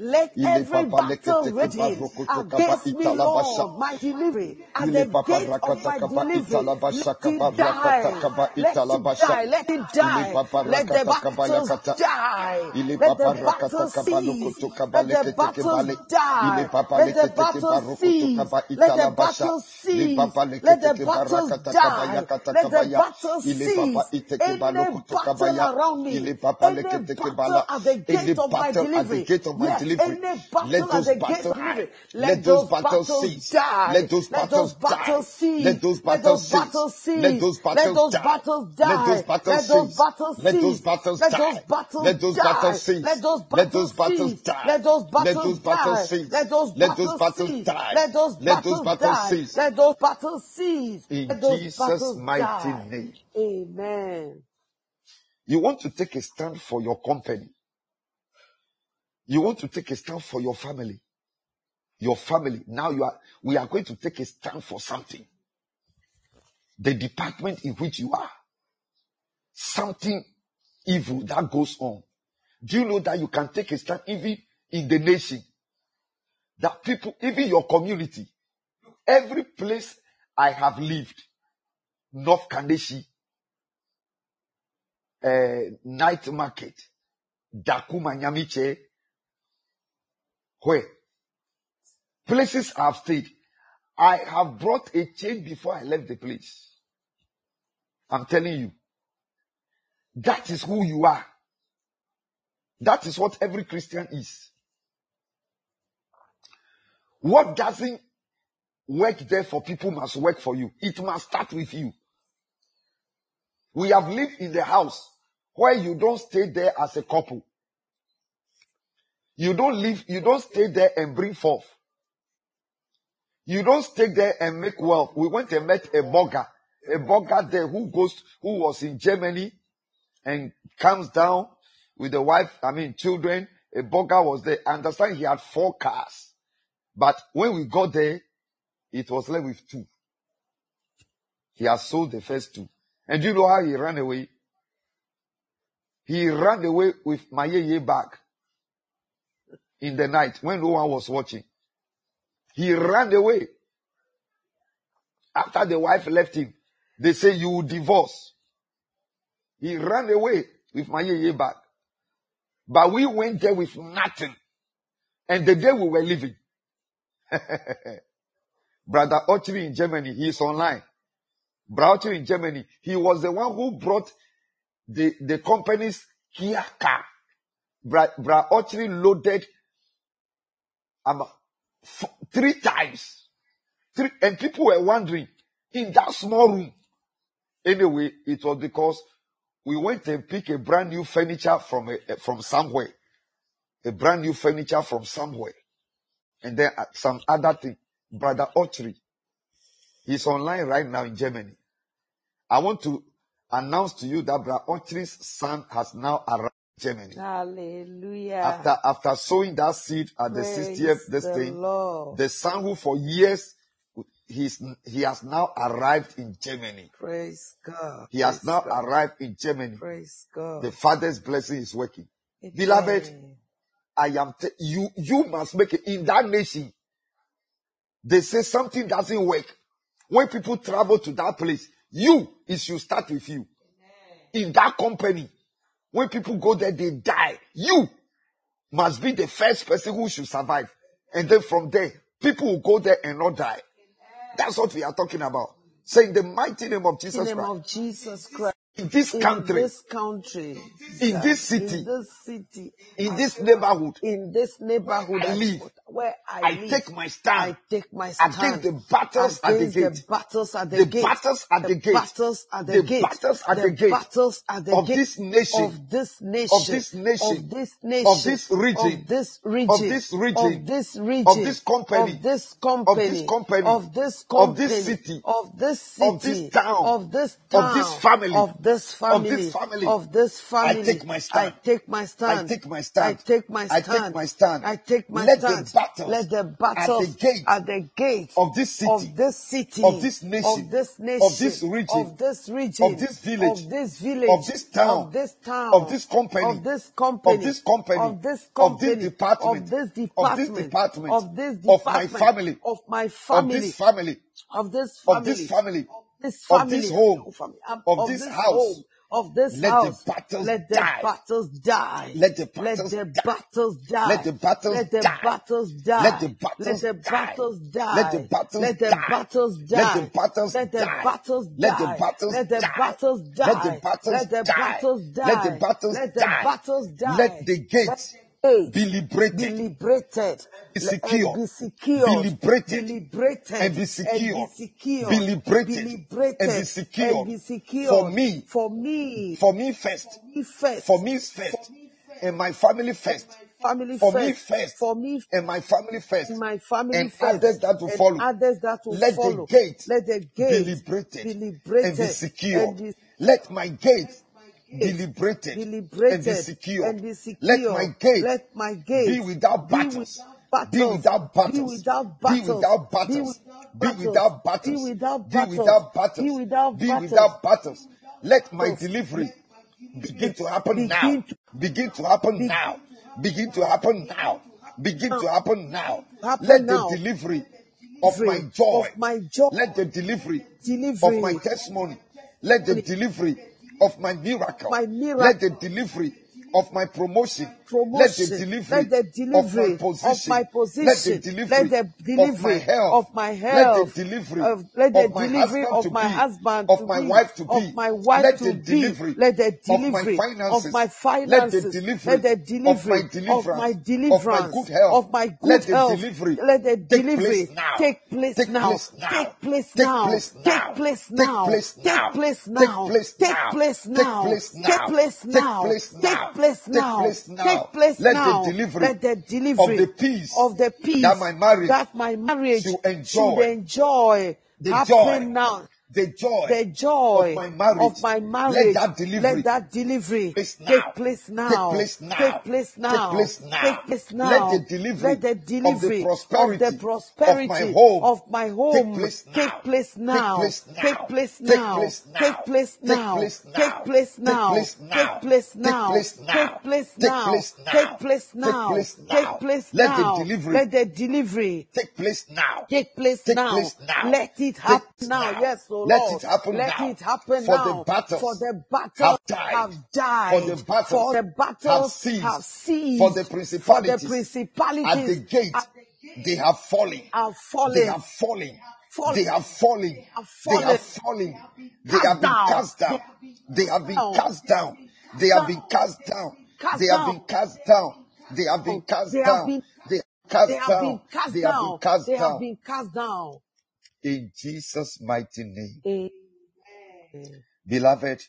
[SPEAKER 3] Let every battle ready against me, Lord, my delivery, at the gate of my delivery, let it die, let it die, let it die, let the battles die, let the battles cease, let the battles die, let the battles cease, let the battles cease, let the battles die, let the battles cease, any battle around me, any battle at the gate of my delivery, yes, any battle at the gate of delivery, let those battles cease, let those battles cease, let those battles cease, let those battles die, let those battles cease, let those battles cease, let those battles
[SPEAKER 2] Let those battles cease.
[SPEAKER 3] let those
[SPEAKER 2] Let those
[SPEAKER 3] battles
[SPEAKER 2] battles die.
[SPEAKER 3] let those
[SPEAKER 2] Let those
[SPEAKER 3] battles
[SPEAKER 2] battles
[SPEAKER 3] die,
[SPEAKER 2] cease.
[SPEAKER 3] let those
[SPEAKER 2] Let those
[SPEAKER 3] battles
[SPEAKER 2] battles
[SPEAKER 3] cease,
[SPEAKER 2] die.
[SPEAKER 3] let those
[SPEAKER 2] Let those
[SPEAKER 3] battles
[SPEAKER 2] battles
[SPEAKER 3] die,
[SPEAKER 2] cease.
[SPEAKER 3] let those battles cease,
[SPEAKER 2] In
[SPEAKER 3] let those
[SPEAKER 2] Jesus'
[SPEAKER 3] battles
[SPEAKER 2] mighty
[SPEAKER 3] die.
[SPEAKER 2] name.
[SPEAKER 3] Amen.
[SPEAKER 2] You want to take a stand for your company. You want to take a stand for your family. Your family. Now you are, we are going to take a stand for something. The department in which you are. Something evil that goes on. Do you know that you can take a stand even in the nation? That people, even your community, every place I have lived, North Kaneshie, uh, night market, Dakuma Nyamiche, where places I have stayed, I have brought a change before I left the place. I'm telling you, that is who you are. That is what every Christian is. What doesn't work there for people must work for you. It must start with you. We have lived in the house where you don't stay there as a couple. You don't live, you don't stay there and bring forth. You don't stay there and make wealth. We went and met a burger, a burger there who goes, who was in Germany and comes down with the wife, I mean children. A burger was there. I understand he had four cars. But when we got there, it was left with two. He has sold the first two. And do you know how he ran away? He ran away with my yeye bag in the night when no one was watching. He ran away. After the wife left him, they say you will divorce. He ran away with my yeye bag. But we went there with nothing. And the day we were leaving, Brother Ochri in Germany, he is online. Brother Ochri in Germany, he was the one who brought the, the company's Kia car. Brother Ochri loaded um, f- three times. Three, and people were wondering, in that small room. Anyway, it was because we went and picked a brand new furniture from a, from somewhere. A brand new furniture from somewhere. And then uh, some other thing. Brother Ochri, he's online right now in Germany. I want to announce to you that Brother Ochri's son has now arrived in Germany.
[SPEAKER 3] Hallelujah.
[SPEAKER 2] After, after sowing that seed at
[SPEAKER 3] Praise
[SPEAKER 2] the sixtieth, this
[SPEAKER 3] the
[SPEAKER 2] thing,
[SPEAKER 3] Lord.
[SPEAKER 2] the son who for years, he's, he has now arrived in Germany.
[SPEAKER 3] Praise God.
[SPEAKER 2] He has
[SPEAKER 3] Praise
[SPEAKER 2] now
[SPEAKER 3] God.
[SPEAKER 2] arrived in Germany.
[SPEAKER 3] Praise God.
[SPEAKER 2] The Father's blessing is working.
[SPEAKER 3] Amen.
[SPEAKER 2] Beloved, I am, te- you, you must make it in that nation. They say something doesn't work. When people travel to that place, you, it should start with you. Amen. In that company, when people go there, they die. You must be the first person who should survive. And then from there, people will go there and not die. Amen. That's what we are talking about. Say in the mighty name of Jesus
[SPEAKER 3] In the name
[SPEAKER 2] Christ.
[SPEAKER 3] of Jesus Christ.
[SPEAKER 2] In this country.
[SPEAKER 3] In this country.
[SPEAKER 2] In this city.
[SPEAKER 3] In this city.
[SPEAKER 2] In this neighborhood.
[SPEAKER 3] In this neighborhood.
[SPEAKER 2] I live.
[SPEAKER 3] Where I,
[SPEAKER 2] I
[SPEAKER 3] live.
[SPEAKER 2] take my stand.
[SPEAKER 3] I take my stand.
[SPEAKER 2] Against the battles at the gate.
[SPEAKER 3] The battles at the,
[SPEAKER 2] the
[SPEAKER 3] gate.
[SPEAKER 2] battles at the, the gate.
[SPEAKER 3] Battles at the,
[SPEAKER 2] the
[SPEAKER 3] gate.
[SPEAKER 2] battles at
[SPEAKER 3] the,
[SPEAKER 2] the gate.
[SPEAKER 3] Battles at the
[SPEAKER 2] of
[SPEAKER 3] gate.
[SPEAKER 2] This nation.
[SPEAKER 3] Of this nation.
[SPEAKER 2] Of this nation.
[SPEAKER 3] Of this nation.
[SPEAKER 2] Of this region.
[SPEAKER 3] Of this region.
[SPEAKER 2] Of this region.
[SPEAKER 3] Of this region.
[SPEAKER 2] Of this company.
[SPEAKER 3] Of this company.
[SPEAKER 2] Of this company.
[SPEAKER 3] Of this company.
[SPEAKER 2] Of this city.
[SPEAKER 3] Of this city.
[SPEAKER 2] Of this town.
[SPEAKER 3] Of this town.
[SPEAKER 2] Of this family.
[SPEAKER 3] Of this family.
[SPEAKER 2] Of this family.
[SPEAKER 3] Of this family.
[SPEAKER 2] I take my stand.
[SPEAKER 3] I take my stand.
[SPEAKER 2] I take my stand.
[SPEAKER 3] I take my stand.
[SPEAKER 2] I take my stand.
[SPEAKER 3] I take my
[SPEAKER 2] Let
[SPEAKER 3] stand.
[SPEAKER 2] the battles,
[SPEAKER 3] let the battles
[SPEAKER 2] at the gate,
[SPEAKER 3] at the gate
[SPEAKER 2] of this city,
[SPEAKER 3] of this city,
[SPEAKER 2] of this nation,
[SPEAKER 3] of this nation,
[SPEAKER 2] of this region,
[SPEAKER 3] of this region,
[SPEAKER 2] of this village,
[SPEAKER 3] of this village,
[SPEAKER 2] of this town,
[SPEAKER 3] of this town,
[SPEAKER 2] of this company,
[SPEAKER 3] of this company,
[SPEAKER 2] of this company,
[SPEAKER 3] of this
[SPEAKER 2] of this
[SPEAKER 3] company,
[SPEAKER 2] department,
[SPEAKER 3] of this
[SPEAKER 2] of this
[SPEAKER 3] department,
[SPEAKER 2] department,
[SPEAKER 3] of this
[SPEAKER 2] of my
[SPEAKER 3] department,
[SPEAKER 2] family,
[SPEAKER 3] of my
[SPEAKER 2] of
[SPEAKER 3] family,
[SPEAKER 2] this family,
[SPEAKER 3] of this
[SPEAKER 2] of this
[SPEAKER 3] family,
[SPEAKER 2] family,
[SPEAKER 3] this
[SPEAKER 2] of
[SPEAKER 3] family,
[SPEAKER 2] this home,
[SPEAKER 3] of fam- um,
[SPEAKER 2] of
[SPEAKER 3] of
[SPEAKER 2] this
[SPEAKER 3] this
[SPEAKER 2] house.
[SPEAKER 3] home, of this
[SPEAKER 2] Let the
[SPEAKER 3] house.
[SPEAKER 2] battles
[SPEAKER 3] Let the
[SPEAKER 2] die.
[SPEAKER 3] battles die.
[SPEAKER 2] Let the
[SPEAKER 3] Let
[SPEAKER 2] battles
[SPEAKER 3] the
[SPEAKER 2] die.
[SPEAKER 3] battles die.
[SPEAKER 2] Let the battles
[SPEAKER 3] Let the
[SPEAKER 2] die.
[SPEAKER 3] battles
[SPEAKER 2] Let
[SPEAKER 3] die.
[SPEAKER 2] the
[SPEAKER 3] Let
[SPEAKER 2] battles
[SPEAKER 3] the
[SPEAKER 2] die.
[SPEAKER 3] battles die.
[SPEAKER 2] Let the battles
[SPEAKER 3] Let the
[SPEAKER 2] die.
[SPEAKER 3] battles
[SPEAKER 2] Let the
[SPEAKER 3] die.
[SPEAKER 2] battles
[SPEAKER 3] Let the
[SPEAKER 2] die.
[SPEAKER 3] battles
[SPEAKER 2] Let the
[SPEAKER 3] die.
[SPEAKER 2] battles
[SPEAKER 3] Let the
[SPEAKER 2] die.
[SPEAKER 3] battles
[SPEAKER 2] Let the
[SPEAKER 3] die.
[SPEAKER 2] battles
[SPEAKER 3] Let the
[SPEAKER 2] die.
[SPEAKER 3] battles
[SPEAKER 2] Let the
[SPEAKER 3] die.
[SPEAKER 2] battles
[SPEAKER 3] Let the
[SPEAKER 2] die.
[SPEAKER 3] battles die.
[SPEAKER 2] Let the gates
[SPEAKER 3] Gates
[SPEAKER 2] be
[SPEAKER 3] be
[SPEAKER 2] liberated,
[SPEAKER 3] liberated
[SPEAKER 2] be
[SPEAKER 3] le- and
[SPEAKER 2] secured,
[SPEAKER 3] be
[SPEAKER 2] be
[SPEAKER 3] secured, be
[SPEAKER 2] liberated,
[SPEAKER 3] liberated
[SPEAKER 2] and be
[SPEAKER 3] and be
[SPEAKER 2] secured, be
[SPEAKER 3] secured, be
[SPEAKER 2] liberated, and be
[SPEAKER 3] liberated and
[SPEAKER 2] secured.
[SPEAKER 3] be
[SPEAKER 2] For
[SPEAKER 3] secured
[SPEAKER 2] me,
[SPEAKER 3] for me,
[SPEAKER 2] for me first,
[SPEAKER 3] me first,
[SPEAKER 2] for me first, and my family first,
[SPEAKER 3] family
[SPEAKER 2] for me
[SPEAKER 3] first,
[SPEAKER 2] first,
[SPEAKER 3] for me
[SPEAKER 2] and my family first,
[SPEAKER 3] and my family
[SPEAKER 2] and
[SPEAKER 3] first,
[SPEAKER 2] others that will
[SPEAKER 3] and
[SPEAKER 2] follow.
[SPEAKER 3] others that will
[SPEAKER 2] Let the
[SPEAKER 3] follow.
[SPEAKER 2] gate
[SPEAKER 3] Let the
[SPEAKER 2] be
[SPEAKER 3] gate
[SPEAKER 2] liberated
[SPEAKER 3] be
[SPEAKER 2] and be
[SPEAKER 3] liberated
[SPEAKER 2] secured.
[SPEAKER 3] and be
[SPEAKER 2] Let my gate be
[SPEAKER 3] gate
[SPEAKER 2] liberated
[SPEAKER 3] be
[SPEAKER 2] and be
[SPEAKER 3] liberated
[SPEAKER 2] secured.
[SPEAKER 3] and be
[SPEAKER 2] Let my
[SPEAKER 3] secure.
[SPEAKER 2] gate
[SPEAKER 3] Let my
[SPEAKER 2] be
[SPEAKER 3] gate
[SPEAKER 2] without
[SPEAKER 3] be
[SPEAKER 2] battles,
[SPEAKER 3] without
[SPEAKER 2] be
[SPEAKER 3] battles,
[SPEAKER 2] without
[SPEAKER 3] be
[SPEAKER 2] battles,
[SPEAKER 3] without
[SPEAKER 2] be
[SPEAKER 3] battles,
[SPEAKER 2] without
[SPEAKER 3] be
[SPEAKER 2] battles,
[SPEAKER 3] without
[SPEAKER 2] be
[SPEAKER 3] battles,
[SPEAKER 2] without
[SPEAKER 3] be
[SPEAKER 2] battles,
[SPEAKER 3] without
[SPEAKER 2] be
[SPEAKER 3] battles,
[SPEAKER 2] without
[SPEAKER 3] be
[SPEAKER 2] battles,
[SPEAKER 3] without
[SPEAKER 2] be
[SPEAKER 3] battles.
[SPEAKER 2] without battles. Let my
[SPEAKER 3] Battles.
[SPEAKER 2] delivery begin to happen now.
[SPEAKER 3] Begin to
[SPEAKER 2] Begin to happen
[SPEAKER 3] be
[SPEAKER 2] now. Begin to happen now. Begin to happen now.
[SPEAKER 3] happen
[SPEAKER 2] Let the
[SPEAKER 3] now.
[SPEAKER 2] delivery of my
[SPEAKER 3] Delivery
[SPEAKER 2] joy,
[SPEAKER 3] of my joy,
[SPEAKER 2] let the delivery of my
[SPEAKER 3] delivery,
[SPEAKER 2] testimony, let the delivery of my miracle,
[SPEAKER 3] my
[SPEAKER 2] let
[SPEAKER 3] miracle,
[SPEAKER 2] the delivery of my promotion, let the
[SPEAKER 3] promotion,
[SPEAKER 2] delivery
[SPEAKER 3] let the
[SPEAKER 2] of my
[SPEAKER 3] delivery of
[SPEAKER 2] position,
[SPEAKER 3] my
[SPEAKER 2] let the
[SPEAKER 3] position, let
[SPEAKER 2] delivery
[SPEAKER 3] the
[SPEAKER 2] of my
[SPEAKER 3] delivery
[SPEAKER 2] health,
[SPEAKER 3] of my
[SPEAKER 2] let the
[SPEAKER 3] health,
[SPEAKER 2] delivery
[SPEAKER 3] of, let the
[SPEAKER 2] of my
[SPEAKER 3] delivery
[SPEAKER 2] husband to
[SPEAKER 3] of my
[SPEAKER 2] be,
[SPEAKER 3] husband
[SPEAKER 2] of
[SPEAKER 3] to
[SPEAKER 2] my
[SPEAKER 3] be,
[SPEAKER 2] wife to
[SPEAKER 3] of
[SPEAKER 2] be,
[SPEAKER 3] my wife
[SPEAKER 2] let
[SPEAKER 3] to
[SPEAKER 2] the
[SPEAKER 3] be,
[SPEAKER 2] delivery
[SPEAKER 3] let the
[SPEAKER 2] of my
[SPEAKER 3] delivery of
[SPEAKER 2] finances,
[SPEAKER 3] my
[SPEAKER 2] let the
[SPEAKER 3] finances,
[SPEAKER 2] delivery
[SPEAKER 3] let the
[SPEAKER 2] of my
[SPEAKER 3] delivery of my
[SPEAKER 2] deliverance, of my good
[SPEAKER 3] deliverance,
[SPEAKER 2] health,
[SPEAKER 3] of my
[SPEAKER 2] let
[SPEAKER 3] good
[SPEAKER 2] the
[SPEAKER 3] health,
[SPEAKER 2] delivery
[SPEAKER 3] let the
[SPEAKER 2] take place
[SPEAKER 3] delivery
[SPEAKER 2] now,
[SPEAKER 3] take place
[SPEAKER 2] take
[SPEAKER 3] now,
[SPEAKER 2] place now,
[SPEAKER 3] take place
[SPEAKER 2] take
[SPEAKER 3] now,
[SPEAKER 2] place
[SPEAKER 3] take
[SPEAKER 2] now,
[SPEAKER 3] place
[SPEAKER 2] take
[SPEAKER 3] now,
[SPEAKER 2] place
[SPEAKER 3] take
[SPEAKER 2] now,
[SPEAKER 3] place
[SPEAKER 2] take
[SPEAKER 3] now,
[SPEAKER 2] place
[SPEAKER 3] take
[SPEAKER 2] now,
[SPEAKER 3] place
[SPEAKER 2] take
[SPEAKER 3] now,
[SPEAKER 2] place
[SPEAKER 3] take
[SPEAKER 2] now,
[SPEAKER 3] place
[SPEAKER 2] take
[SPEAKER 3] now,
[SPEAKER 2] place
[SPEAKER 3] take
[SPEAKER 2] now,
[SPEAKER 3] place
[SPEAKER 2] take
[SPEAKER 3] now,
[SPEAKER 2] place
[SPEAKER 3] take
[SPEAKER 2] now.
[SPEAKER 3] place
[SPEAKER 2] Let the
[SPEAKER 3] now.
[SPEAKER 2] delivery
[SPEAKER 3] Let the
[SPEAKER 2] of the
[SPEAKER 3] delivery
[SPEAKER 2] peace
[SPEAKER 3] of the
[SPEAKER 2] that
[SPEAKER 3] peace
[SPEAKER 2] my marriage
[SPEAKER 3] that my marriage
[SPEAKER 2] should
[SPEAKER 3] should
[SPEAKER 2] enjoy,
[SPEAKER 3] enjoy
[SPEAKER 2] the
[SPEAKER 3] happen
[SPEAKER 2] joy,
[SPEAKER 3] now.
[SPEAKER 2] the joy
[SPEAKER 3] The
[SPEAKER 2] of
[SPEAKER 3] joy
[SPEAKER 2] my marriage,
[SPEAKER 3] of my
[SPEAKER 2] let
[SPEAKER 3] marriage,
[SPEAKER 2] that delivery
[SPEAKER 3] let that delivery
[SPEAKER 2] place
[SPEAKER 3] take
[SPEAKER 2] now,
[SPEAKER 3] place
[SPEAKER 2] take
[SPEAKER 3] now,
[SPEAKER 2] place now,
[SPEAKER 3] take place
[SPEAKER 2] take
[SPEAKER 3] now,
[SPEAKER 2] place now.
[SPEAKER 3] take place
[SPEAKER 2] Let the
[SPEAKER 3] now.
[SPEAKER 2] delivery
[SPEAKER 3] Let the
[SPEAKER 2] of the
[SPEAKER 3] delivery of the
[SPEAKER 2] prosperity of my
[SPEAKER 3] prosperity
[SPEAKER 2] home
[SPEAKER 3] of my
[SPEAKER 2] take
[SPEAKER 3] home
[SPEAKER 2] place
[SPEAKER 3] take
[SPEAKER 2] now,
[SPEAKER 3] place
[SPEAKER 2] take
[SPEAKER 3] now,
[SPEAKER 2] place
[SPEAKER 3] take
[SPEAKER 2] now,
[SPEAKER 3] place
[SPEAKER 2] take
[SPEAKER 3] now,
[SPEAKER 2] place
[SPEAKER 3] take
[SPEAKER 2] now,
[SPEAKER 3] place
[SPEAKER 2] take
[SPEAKER 3] now,
[SPEAKER 2] place
[SPEAKER 3] take
[SPEAKER 2] now,
[SPEAKER 3] place
[SPEAKER 2] take
[SPEAKER 3] now,
[SPEAKER 2] place
[SPEAKER 3] take
[SPEAKER 2] now,
[SPEAKER 3] place
[SPEAKER 2] take
[SPEAKER 3] now,
[SPEAKER 2] place
[SPEAKER 3] take
[SPEAKER 2] now,
[SPEAKER 3] place
[SPEAKER 2] take
[SPEAKER 3] now,
[SPEAKER 2] place
[SPEAKER 3] take
[SPEAKER 2] now,
[SPEAKER 3] place
[SPEAKER 2] take
[SPEAKER 3] now,
[SPEAKER 2] place
[SPEAKER 3] take
[SPEAKER 2] now.
[SPEAKER 3] place
[SPEAKER 2] Let the
[SPEAKER 3] now.
[SPEAKER 2] delivery
[SPEAKER 3] Let the delivery
[SPEAKER 2] take place now.
[SPEAKER 3] take place
[SPEAKER 2] Take
[SPEAKER 3] now.
[SPEAKER 2] place now.
[SPEAKER 3] Let it
[SPEAKER 2] Take
[SPEAKER 3] happen
[SPEAKER 2] place
[SPEAKER 3] now.
[SPEAKER 2] now.
[SPEAKER 3] Yes, oh
[SPEAKER 2] Let
[SPEAKER 3] Lord.
[SPEAKER 2] it happen
[SPEAKER 3] Let
[SPEAKER 2] now.
[SPEAKER 3] it happen
[SPEAKER 2] For the
[SPEAKER 3] now. For
[SPEAKER 2] battles
[SPEAKER 3] the battles
[SPEAKER 2] have died.
[SPEAKER 3] have
[SPEAKER 2] For the
[SPEAKER 3] died.
[SPEAKER 2] battles
[SPEAKER 3] For the
[SPEAKER 2] have
[SPEAKER 3] battles
[SPEAKER 2] ceased.
[SPEAKER 3] have
[SPEAKER 2] For the
[SPEAKER 3] ceased. For the
[SPEAKER 2] principalities at the
[SPEAKER 3] principalities
[SPEAKER 2] gate,
[SPEAKER 3] are
[SPEAKER 2] they have fallen.
[SPEAKER 3] are
[SPEAKER 2] They
[SPEAKER 3] fallen,
[SPEAKER 2] have fallen.
[SPEAKER 3] fallen,
[SPEAKER 2] They have fallen.
[SPEAKER 3] are
[SPEAKER 2] They have
[SPEAKER 3] fallen,
[SPEAKER 2] fallen. They
[SPEAKER 3] cast
[SPEAKER 2] have been
[SPEAKER 3] down.
[SPEAKER 2] cast
[SPEAKER 3] They
[SPEAKER 2] down. They have been
[SPEAKER 3] down,
[SPEAKER 2] cast down. They have been
[SPEAKER 3] down,
[SPEAKER 2] cast down.
[SPEAKER 3] cast
[SPEAKER 2] They have
[SPEAKER 3] down.
[SPEAKER 2] been cast down. They have been cast
[SPEAKER 3] They have
[SPEAKER 2] down.
[SPEAKER 3] been
[SPEAKER 2] They have
[SPEAKER 3] they
[SPEAKER 2] cast
[SPEAKER 3] have been
[SPEAKER 2] down.
[SPEAKER 3] cast
[SPEAKER 2] They have been
[SPEAKER 3] down.
[SPEAKER 2] cast
[SPEAKER 3] They have
[SPEAKER 2] down.
[SPEAKER 3] been cast down.
[SPEAKER 2] In Jesus' mighty name.
[SPEAKER 3] Amen.
[SPEAKER 2] Beloved,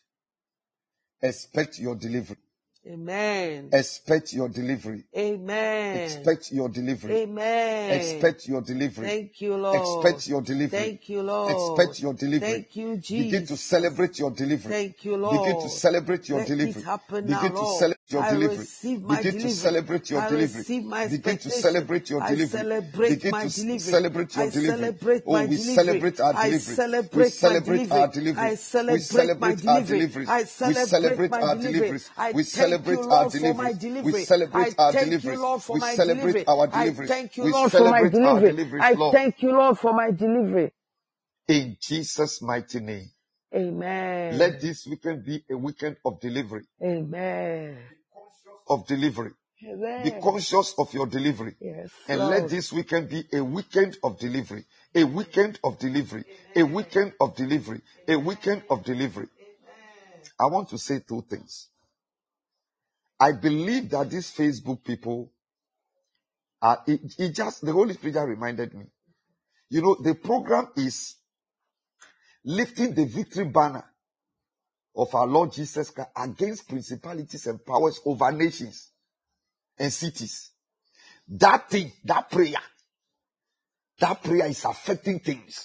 [SPEAKER 2] expect your delivery.
[SPEAKER 3] Amen.
[SPEAKER 2] Expect your delivery.
[SPEAKER 3] Amen.
[SPEAKER 2] Expect your delivery.
[SPEAKER 3] Amen.
[SPEAKER 2] Expect your delivery.
[SPEAKER 3] Thank you, Lord.
[SPEAKER 2] Expect your delivery.
[SPEAKER 3] Thank you, Lord.
[SPEAKER 2] Expect your delivery.
[SPEAKER 3] Thank you,
[SPEAKER 2] Begin to
[SPEAKER 3] Jesus.
[SPEAKER 2] celebrate your delivery.
[SPEAKER 3] Thank you,
[SPEAKER 2] Begin to
[SPEAKER 3] Lord.
[SPEAKER 2] celebrate your
[SPEAKER 3] Let it
[SPEAKER 2] delivery.
[SPEAKER 3] happen now,
[SPEAKER 2] Begin to
[SPEAKER 3] Lord.
[SPEAKER 2] celebrate your
[SPEAKER 3] I
[SPEAKER 2] delivery.
[SPEAKER 3] receive my
[SPEAKER 2] Begin to
[SPEAKER 3] delivery.
[SPEAKER 2] celebrate your
[SPEAKER 3] I
[SPEAKER 2] delivery.
[SPEAKER 3] receive my
[SPEAKER 2] Begin to
[SPEAKER 3] expectation.
[SPEAKER 2] celebrate your
[SPEAKER 3] I
[SPEAKER 2] delivery.
[SPEAKER 3] celebrate
[SPEAKER 2] Begin
[SPEAKER 3] my
[SPEAKER 2] to
[SPEAKER 3] delivery.
[SPEAKER 2] celebrate your
[SPEAKER 3] I
[SPEAKER 2] delivery.
[SPEAKER 3] celebrate
[SPEAKER 2] Oh,
[SPEAKER 3] my
[SPEAKER 2] we
[SPEAKER 3] delivery.
[SPEAKER 2] celebrate our
[SPEAKER 3] I
[SPEAKER 2] delivery. We
[SPEAKER 3] celebrate my
[SPEAKER 2] celebrate our
[SPEAKER 3] delivery.
[SPEAKER 2] delivery.
[SPEAKER 3] I
[SPEAKER 2] We
[SPEAKER 3] celebrate my
[SPEAKER 2] celebrate our
[SPEAKER 3] delivery.
[SPEAKER 2] deliveries.
[SPEAKER 3] I
[SPEAKER 2] We
[SPEAKER 3] celebrate
[SPEAKER 2] celebrate
[SPEAKER 3] my
[SPEAKER 2] our
[SPEAKER 3] delivery.
[SPEAKER 2] deliveries.
[SPEAKER 3] I
[SPEAKER 2] We
[SPEAKER 3] thank you,
[SPEAKER 2] celebrate our
[SPEAKER 3] Lord, for my
[SPEAKER 2] deliveries. We
[SPEAKER 3] delivery.
[SPEAKER 2] celebrate
[SPEAKER 3] I
[SPEAKER 2] our
[SPEAKER 3] thank you,
[SPEAKER 2] deliveries.
[SPEAKER 3] Lord, for
[SPEAKER 2] We
[SPEAKER 3] my
[SPEAKER 2] celebrate
[SPEAKER 3] delivery.
[SPEAKER 2] our
[SPEAKER 3] I
[SPEAKER 2] deliveries.
[SPEAKER 3] thank you,
[SPEAKER 2] We
[SPEAKER 3] Lord, for my
[SPEAKER 2] celebrate our
[SPEAKER 3] delivery.
[SPEAKER 2] deliveries,
[SPEAKER 3] I
[SPEAKER 2] Lord.
[SPEAKER 3] thank you, Lord, for my delivery.
[SPEAKER 2] In Jesus' mighty name.
[SPEAKER 3] Amen.
[SPEAKER 2] Let this weekend be a weekend of delivery.
[SPEAKER 3] Amen.
[SPEAKER 2] Of delivery.
[SPEAKER 3] Amen.
[SPEAKER 2] Be conscious of your delivery.
[SPEAKER 3] Yes,
[SPEAKER 2] and
[SPEAKER 3] Lord.
[SPEAKER 2] let this weekend be a weekend of delivery. A weekend of delivery. A weekend of delivery. A weekend of delivery. I want to say two things. I believe that these Facebook people are, it, it just, the Holy Spirit just reminded me. You know, the program is lifting the victory banner of our Lord Jesus Christ against principalities and powers over nations and cities. That thing, that prayer, that prayer is affecting things.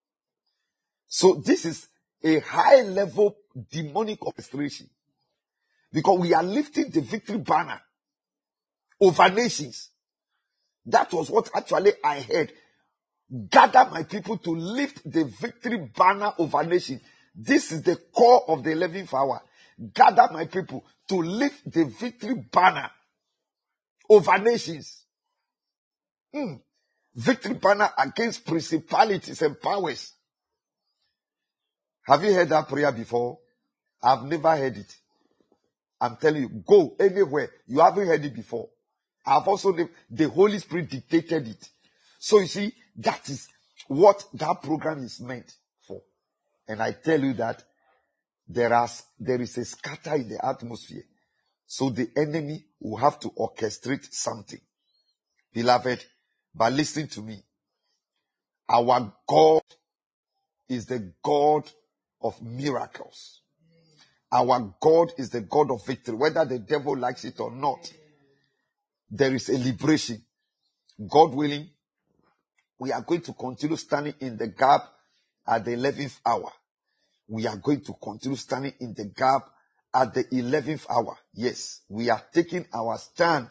[SPEAKER 2] So this is a high level demonic orchestration because we are lifting the victory banner over nations. That was what actually I heard. Gather my people to lift the victory banner over nations. This is the core of the eleventh hour. Gather my people to lift the victory banner over nations. Mm. Victory banner against principalities and powers. Have you heard that prayer before? I've never heard it. I'm telling you, go anywhere. You haven't heard it before. I've also, the, the Holy Spirit dictated it. So you see, that is what that program is meant for. And I tell you that there, are, there is a scatter in the atmosphere. So the enemy will have to orchestrate something. Beloved, but listen to me. Our God is the God of miracles. Our God is the God of victory. Whether the devil likes it or not, there is a liberation. God willing, we are going to continue standing in the gap at the eleventh hour. We are going to continue standing in the gap at the eleventh hour. Yes, we are taking our stand.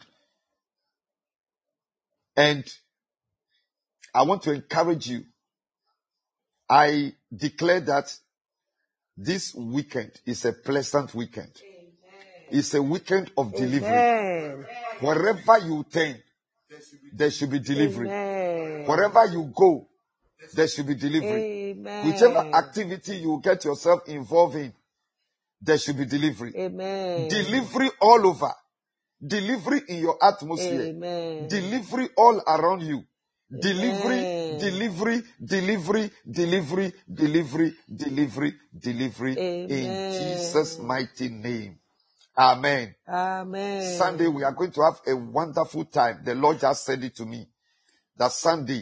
[SPEAKER 2] And I want to encourage you. I declare that this weekend is a pleasant weekend. Amen. It's a weekend of delivery. Amen. Wherever you turn, there should be delivery. Amen. Wherever you go, there should be delivery. Amen. Whichever activity you get yourself involved in, there should be delivery. Amen. Delivery all over. Delivery in your atmosphere. Amen. Delivery all around you. Delivery, Amen. delivery, delivery, delivery, delivery, delivery, delivery. Amen. In Jesus' mighty name. Amen. Amen. Sunday, we are going to have a wonderful time. The Lord just said it to me. That Sunday,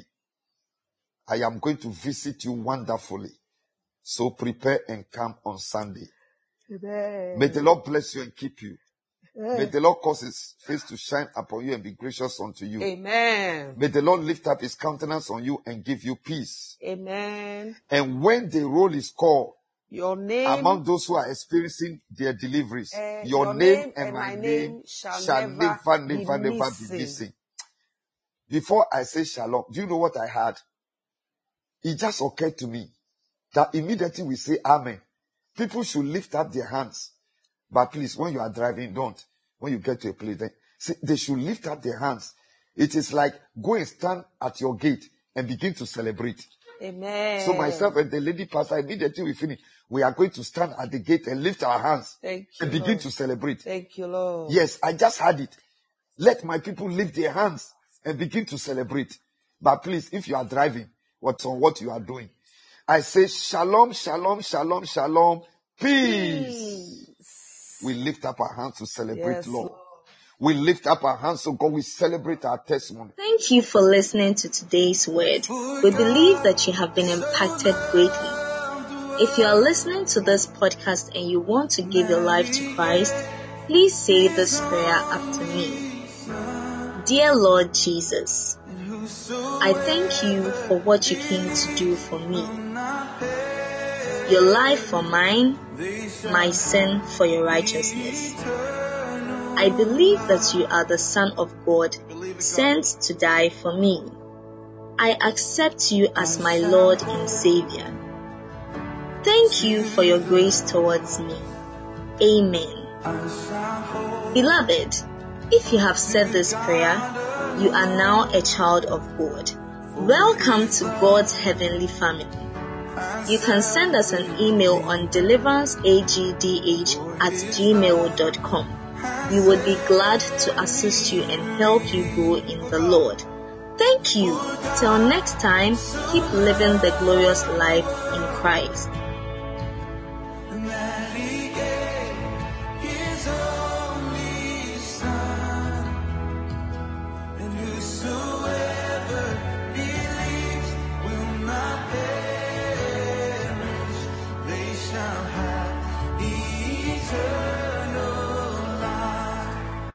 [SPEAKER 2] I am going to visit you wonderfully. So prepare and come on Sunday. Amen. May the Lord bless you and keep you. Amen. May the Lord cause his face to shine upon you and be gracious unto you. Amen. May the Lord lift up his countenance on you and give you peace. Amen. And when the roll is called, your name among those who are experiencing their deliveries, uh, your, your name, name and, and my name, name shall, shall never, never, never, be never be missing. Before I say shalom, do you know what I had? It just occurred to me that immediately we say amen, people should lift up their hands. But please, when you are driving, don't. When you get to a place, then see, they should lift up their hands. It is like go and stand at your gate and begin to celebrate. Amen. So myself and the lady pastor, immediately we finish, we are going to stand at the gate and lift our hands. Thank you, and begin Lord. to celebrate. Thank you, Lord. Yes, I just had it. Let my people lift their hands and begin to celebrate. But please, if you are driving, what's on what you are doing? I say shalom, shalom, shalom, shalom, peace. peace. We lift up our hands to celebrate, yes, Lord. Lord. We lift up our hands so God will celebrate our testimony.
[SPEAKER 1] Thank you for listening to today's word. We believe that you have been impacted greatly. If you are listening to this podcast and you want to give your life to Christ, please say this prayer after me. Dear Lord Jesus, I thank you for what you came to do for me. Your life for mine, my sin for your righteousness. I believe that you are the Son of God, sent to die for me. I accept you as my Lord and Savior. Thank you for your grace towards me. Amen. Beloved, if you have said this prayer, you are now a child of God. Welcome to God's heavenly family. You can send us an email on deliveranceagdh at gmail dot com. We would be glad to assist you and help you grow in the Lord. Thank you. Till next time, keep living the glorious life in Christ.